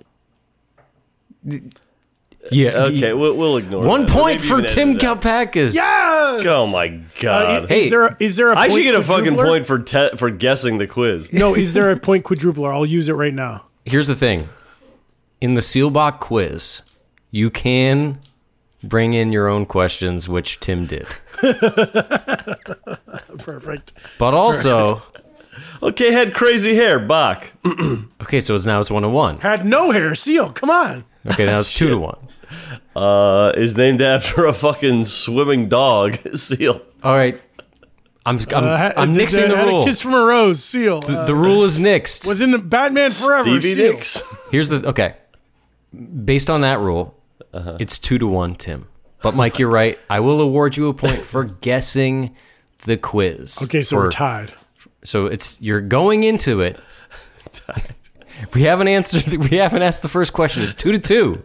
Yeah. Okay, we'll, we'll ignore One that. point Maybe for even Tim edit that. Kalpakis. Yes! Oh my god! Uh, is, Hey, is there a, is there a I point should get a fucking quadrupler? point for te- for guessing the quiz. No, is there a point quadrupler? I'll use it right now. Here's the thing. In the Seelbach quiz, you can bring in your own questions, which Tim did. Perfect. But also... Okay, had crazy hair, Bach. Okay, so it's now it's one to one. Had no hair. Seal, come on. Okay, now it's two to one. Uh, is named after a fucking swimming dog. Seal. All right. I'm I'm, Uh, had- I'm did, nixing uh, the had rule. A Kiss from a Rose. Seal. The, Uh, the rule is nixed. was in the Batman Forever. Stevie Seal. Nicks. Here's the okay. Based on that rule, Uh-huh. it's two to one, Tim. But Mike, you're right. I will award you a point for guessing the quiz. Okay, so For- we're tied. So it's you're going into it. We haven't answered. We haven't asked the first question. It's two to two.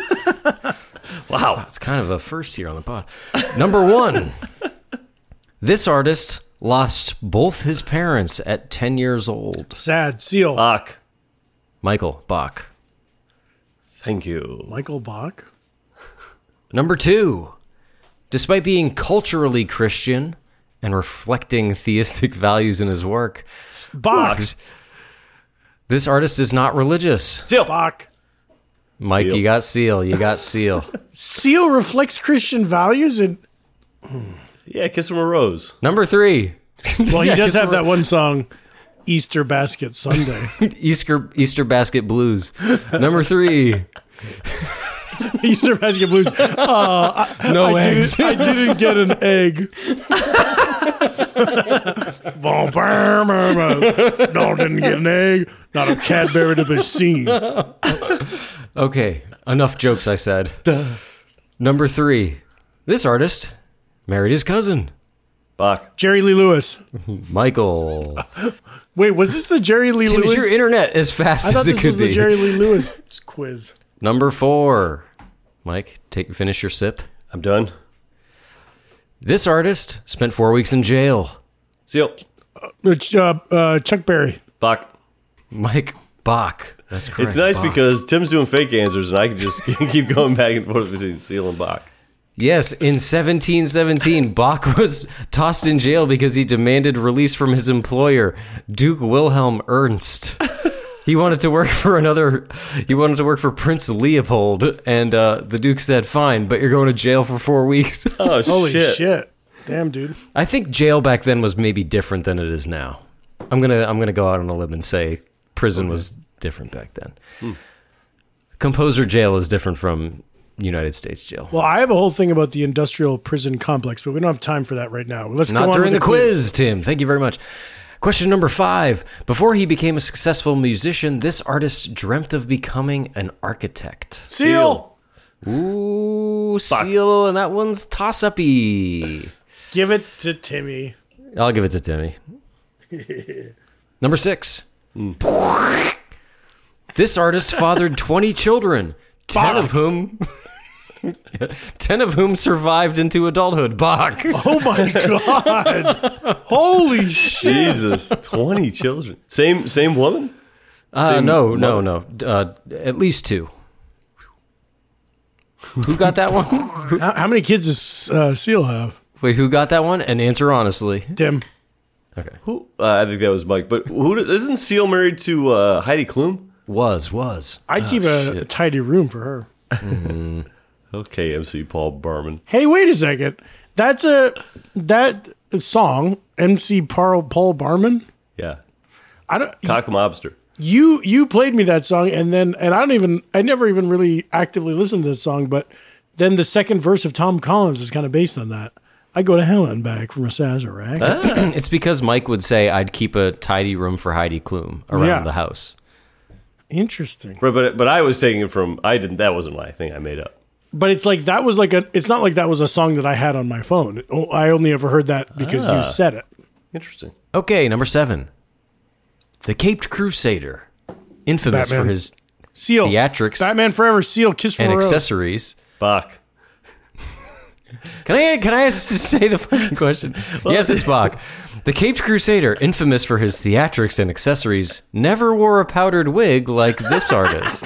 Wow, it's kind of a first here on the pod. Number one. This artist lost both his parents at ten years old. Sad. Seal. Bach. Michael Bach. Thank you. Michael Bach. Number two. Despite being culturally Christian and reflecting theistic values in his work, Bach. this artist is not religious. Seal. Bach. Mike, Seal. you got Seal. You got Seal. Seal reflects Christian values, and Yeah, Kiss from a Rose. Number three. well, he Yeah, does 'cause have we're- that one song, Easter Basket Sunday. Easter Easter Basket Blues. Number three. Easter Basket Blues. Uh, I, No I eggs. Didn't, I didn't get an egg. Boom, bam, bam, bam. No, didn't get an egg. Not a Cadbury to be seen. Okay, enough jokes, I said. Number three. This artist married his cousin, Bach. Jerry Lee Lewis. Michael. Wait, was this the Jerry Lee Tim, Lewis? is your internet as fast I thought as it this could was be? the Jerry Lee Lewis quiz. Number four. Mike, take finish your sip. I'm done. This artist spent four weeks in jail. Seal. Uh, uh, Chuck Berry. Bach. Mike Bach. That's correct. It's nice Bach. because Tim's doing fake answers and I can just keep going back and forth between Seal and Bach. Yes, in seventeen seventeen, Bach was tossed in jail because he demanded release from his employer, Duke Wilhelm Ernst. He wanted to work for another. He wanted to work for Prince Leopold, and uh, the Duke said, "Fine, but you're going to jail for four weeks." Oh Holy shit. shit. Damn, dude. I think jail back then was maybe different than it is now. I'm gonna I'm gonna go out on a limb and say prison Okay. was different back then. Hmm. Composer jail is different from United States jail. Well, I have a whole thing about the industrial prison complex, but we don't have time for that right now. Let's Not go on during with the quiz, Tim. Thank you very much. Question number five. Before he became a successful musician, this artist dreamt of becoming an architect. Seal. Ooh, Seal, and that one's toss-uppy. Give it to Timmy. I'll give it to Timmy. Number six. Mm. This artist fathered twenty children, ten Bach. of whom ten of whom survived into adulthood. Bach. Oh my god. Holy shit. Jesus, twenty children. Same same woman? Uh, Same no, no, mother? no. Uh, at least two. Who got that one? How, how many kids does uh, Seal have? Wait, who got that one? And answer honestly. Tim. Okay. Who? Uh, I think that was Mike. But who isn't Seal married to uh, Heidi Klum? Was, was. I'd keep a, a tidy room for her. Mm. Okay, M C Paul Barman. Hey, wait a second. That's a that song, M C Paul, Paul Barman. Yeah. I don't. Cock Mobster. You you played me that song, and then and I don't even I never even really actively listened to that song, but then the second verse of Tom Collins is kind of based on that. I go to hell and back from a Sazerac. Ah. It's because Mike would say I'd keep a tidy room for Heidi Klum around Yeah. the house. Interesting. Right, but but I was taking it from I didn't. That wasn't my thing. I made up. But it's like that was like a. It's not like that was a song that I had on my phone. I only ever heard that because Ah. you said it. Interesting. Okay, number seven. The Caped Crusader, infamous Batman. for his Seal. theatrics Batman Forever. Seal. Kiss from and a Rose. accessories. Bach. Can I can I just say the fucking question? Yes, it's Bach. The Caped Crusader, infamous for his theatrics and accessories, never wore a powdered wig like this artist.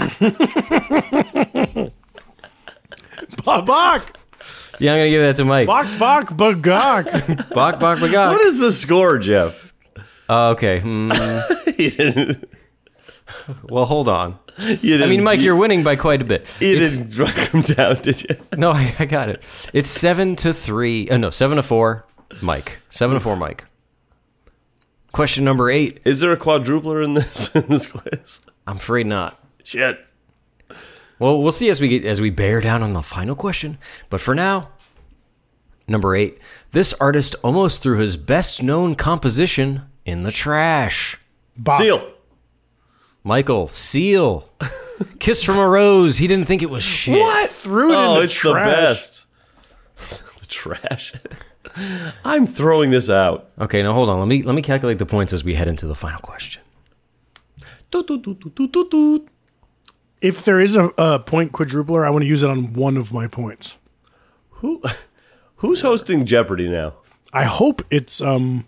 Bach. Yeah, I'm gonna give that to Mike. Bach. Bach. Bagok. Bach, Bach, Bagok. What is the score, Jeff? Uh, okay. Hmm. You didn't. Well, hold on. You I didn't mean, Mike, you, you're winning by quite a bit. You It's- didn't write them down, did you? No, I, I got it. It's seven to three. Oh, no, seven to four. Mike. Seven to four, Mike. Question number eight. Is there a quadrupler in this in this quiz? I'm afraid not. Shit. Well, we'll see as we get as we bear down on the final question. But for now, number eight. This artist almost threw his best-known composition in the trash. Bach. Seal. Michael, Seal. Kiss from a Rose. He didn't think it was shit. What? Threw it oh, in the it's trash. the best. The trash. I'm throwing this out. Okay, now hold on. Let me let me calculate the points as we head into the final question. Doot, doot, doot, doot, doot, doot. If there is a, a point quadrupler, I want to use it on one of my points. Who, who's hosting Jeopardy now? I hope it's um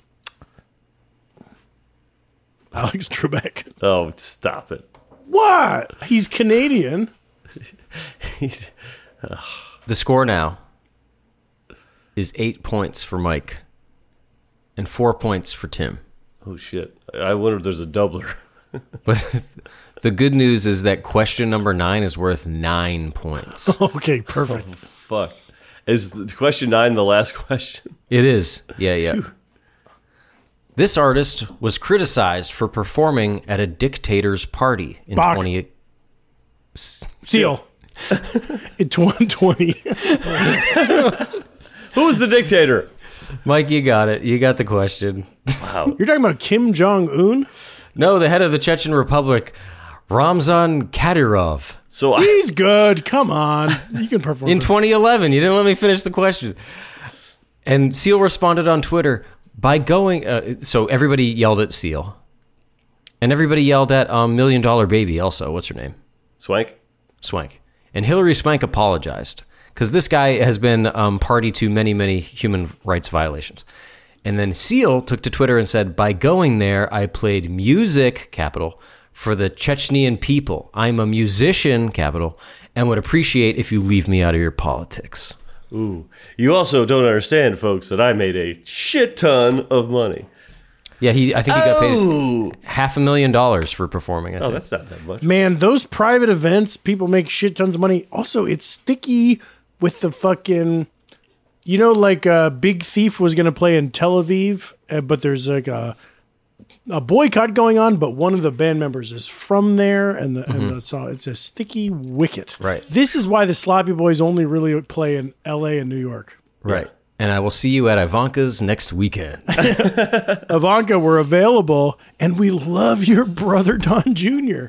Alex Trebek. Oh, stop it. What? He's Canadian. He's, The score now is eight points for Mike and four points for Tim. oh, shit. I wonder if there's a doubler. But the good news is that question number nine is worth nine points. Okay, perfect. Fuck. Is the question nine the last question? It is. Yeah, yeah. Phew. This artist was criticized for performing at a dictator's party in Bach. twenty. Seal. It's one twenty. Who's the dictator? Mike, you got it. You got the question. Wow. You're talking about Kim Jong Un? No, the head of the Chechen Republic, Ramzan Kadyrov. So I, He's good. Come on. You can perform. In it. twenty eleven, you didn't let me finish the question. And Seal responded on Twitter by going. Uh, so everybody yelled at Seal, and everybody yelled at um, Million Dollar Baby. Also, what's her name? Swank? Swank. And Hillary Swank apologized because this guy has been um, party to many, many human rights violations. And then Seal took to Twitter and said, by going there, I played music, capital, for the Chechnyan people. I'm a musician, capital, and would appreciate if you leave me out of your politics. Ooh. You also don't understand, folks, that I made a shit ton of money. Yeah, he. I think he got Oh. paid half a million dollars for performing. I Oh, think. that's not that much. Man, those private events, people make shit tons of money. Also, it's sticky with the fucking, you know, like uh, Big Thief was going to play in Tel Aviv, uh, but there's like a a boycott going on, but one of the band members is from there, and the, Mhm. and it's, all, it's a sticky wicket. Right. This is why the Sloppy Boys only really play in L A and New York. Right. And I will see you at Ivanka's next weekend. Ivanka, we're available, and we love your brother Don Junior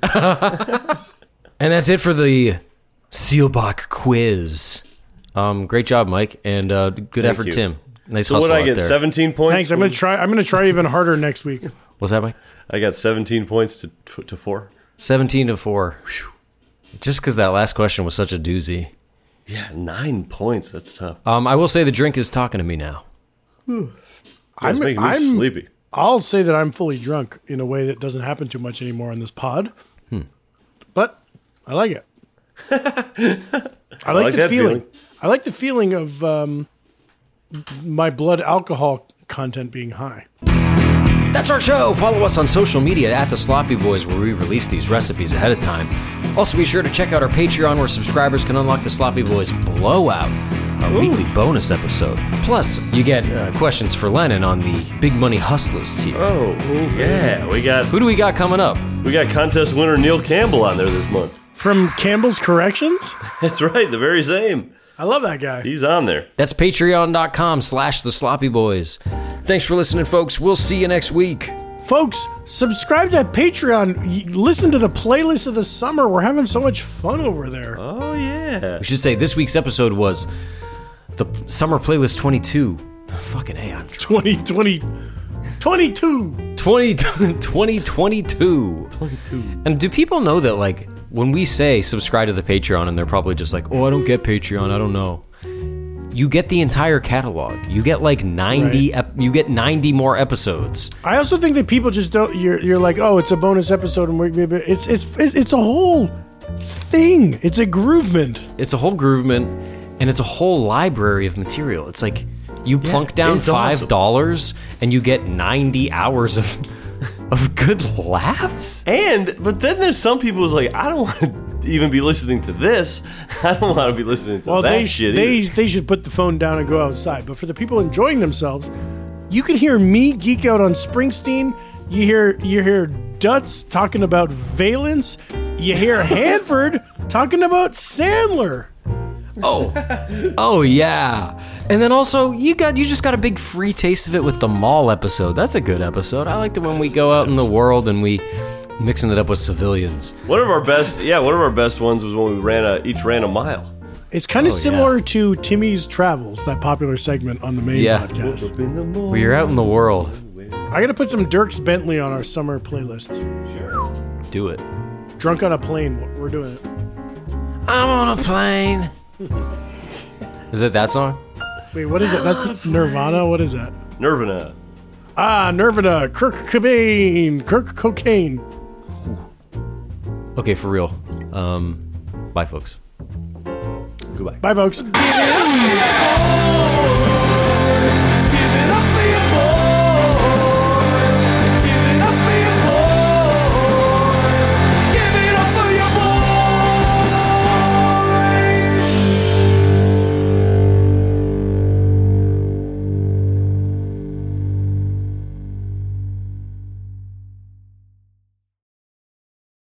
And that's it for the Seelbach quiz. Um, great job, Mike, and uh, good Thank effort, you. Tim. Nice So hustle what did I out get? there. seventeen points. Thanks. I'm gonna try. I'm gonna try even harder next week. What's that, Mike? I got seventeen points to to four. Seventeen to four. Whew. Just because that last question was such a doozy. Yeah, nine points. That's tough. Um, I will say the drink is talking to me now. It's making me sleepy. I'll say that I'm fully drunk in a way that doesn't happen too much anymore in this pod. Hmm. But I like it. I like, I like the that feeling. feeling. I like the feeling of um, my blood alcohol content being high. That's our show. Follow us on social media at The Sloppy Boys, where we release these recipes ahead of time. Also, be sure to check out our Patreon, where subscribers can unlock The Sloppy Boys Blowout, our Ooh. weekly bonus episode. Plus, you get uh, questions for Lennon on the Big Money Hustlers tier. Oh, yeah. We got Who do we got coming up? we got contest winner Neil Campbell on there this month. From Campbell's Corrections? That's right, the very same. I love that guy. He's on there. That's patreon.com slash The Sloppy Boys. Thanks for listening, folks. We'll see you next week. Folks, subscribe to that Patreon. Y- Listen to the playlist of the summer. We're having so much fun over there. Oh, yeah. We should say this week's episode was the Summer Playlist twenty-two. Fucking A, I'm twenty twenty, twenty-two. twenty, twenty twenty-two. twenty-two. And do people know that, like, when we say subscribe to the Patreon, and they're probably just like, oh, I don't get Patreon, I don't know. You get the entire catalog. You get like ninety. Right. Ep- you get ninety more episodes. I also think that people just don't. You're, you're like, oh, it's a bonus episode, and we're, it's it's it's a whole thing. It's a groovement. It's a whole groovement, and it's a whole library of material. It's like you plunk down it's five dollars, and you get ninety hours of of good laughs. And, but then there's some people who's like, I don't want to even be listening to this. I don't want to be listening to Well, that they shit they either. they should put the phone down and go outside. But for the people enjoying themselves, you can hear me geek out on Springsteen. You hear you hear Dutz talking about Valence. You hear Hanford talking about Sandler. Oh, oh yeah. And then also, you got you just got a big free taste of it with the mall episode. That's a good episode. I like it when we go out in the world and we mixing it up with civilians. One of our best, yeah, one of our best ones was when we ran a each ran a mile. It's kind of Oh, similar to Timmy's Travels, that popular segment on the main Yeah. podcast. Where you're out in the world. I got to put some Dierks Bentley on our summer playlist. Do it. Drunk on a Plane. We're doing it. I'm on a plane. Is it that song? Wait, what is that? That's Nirvana? What is that? Nirvana. Ah, Nirvana. Kirk Cobain. Kirk Cocaine. Okay, for real. Um, bye, folks. Goodbye. Bye, folks. Oh,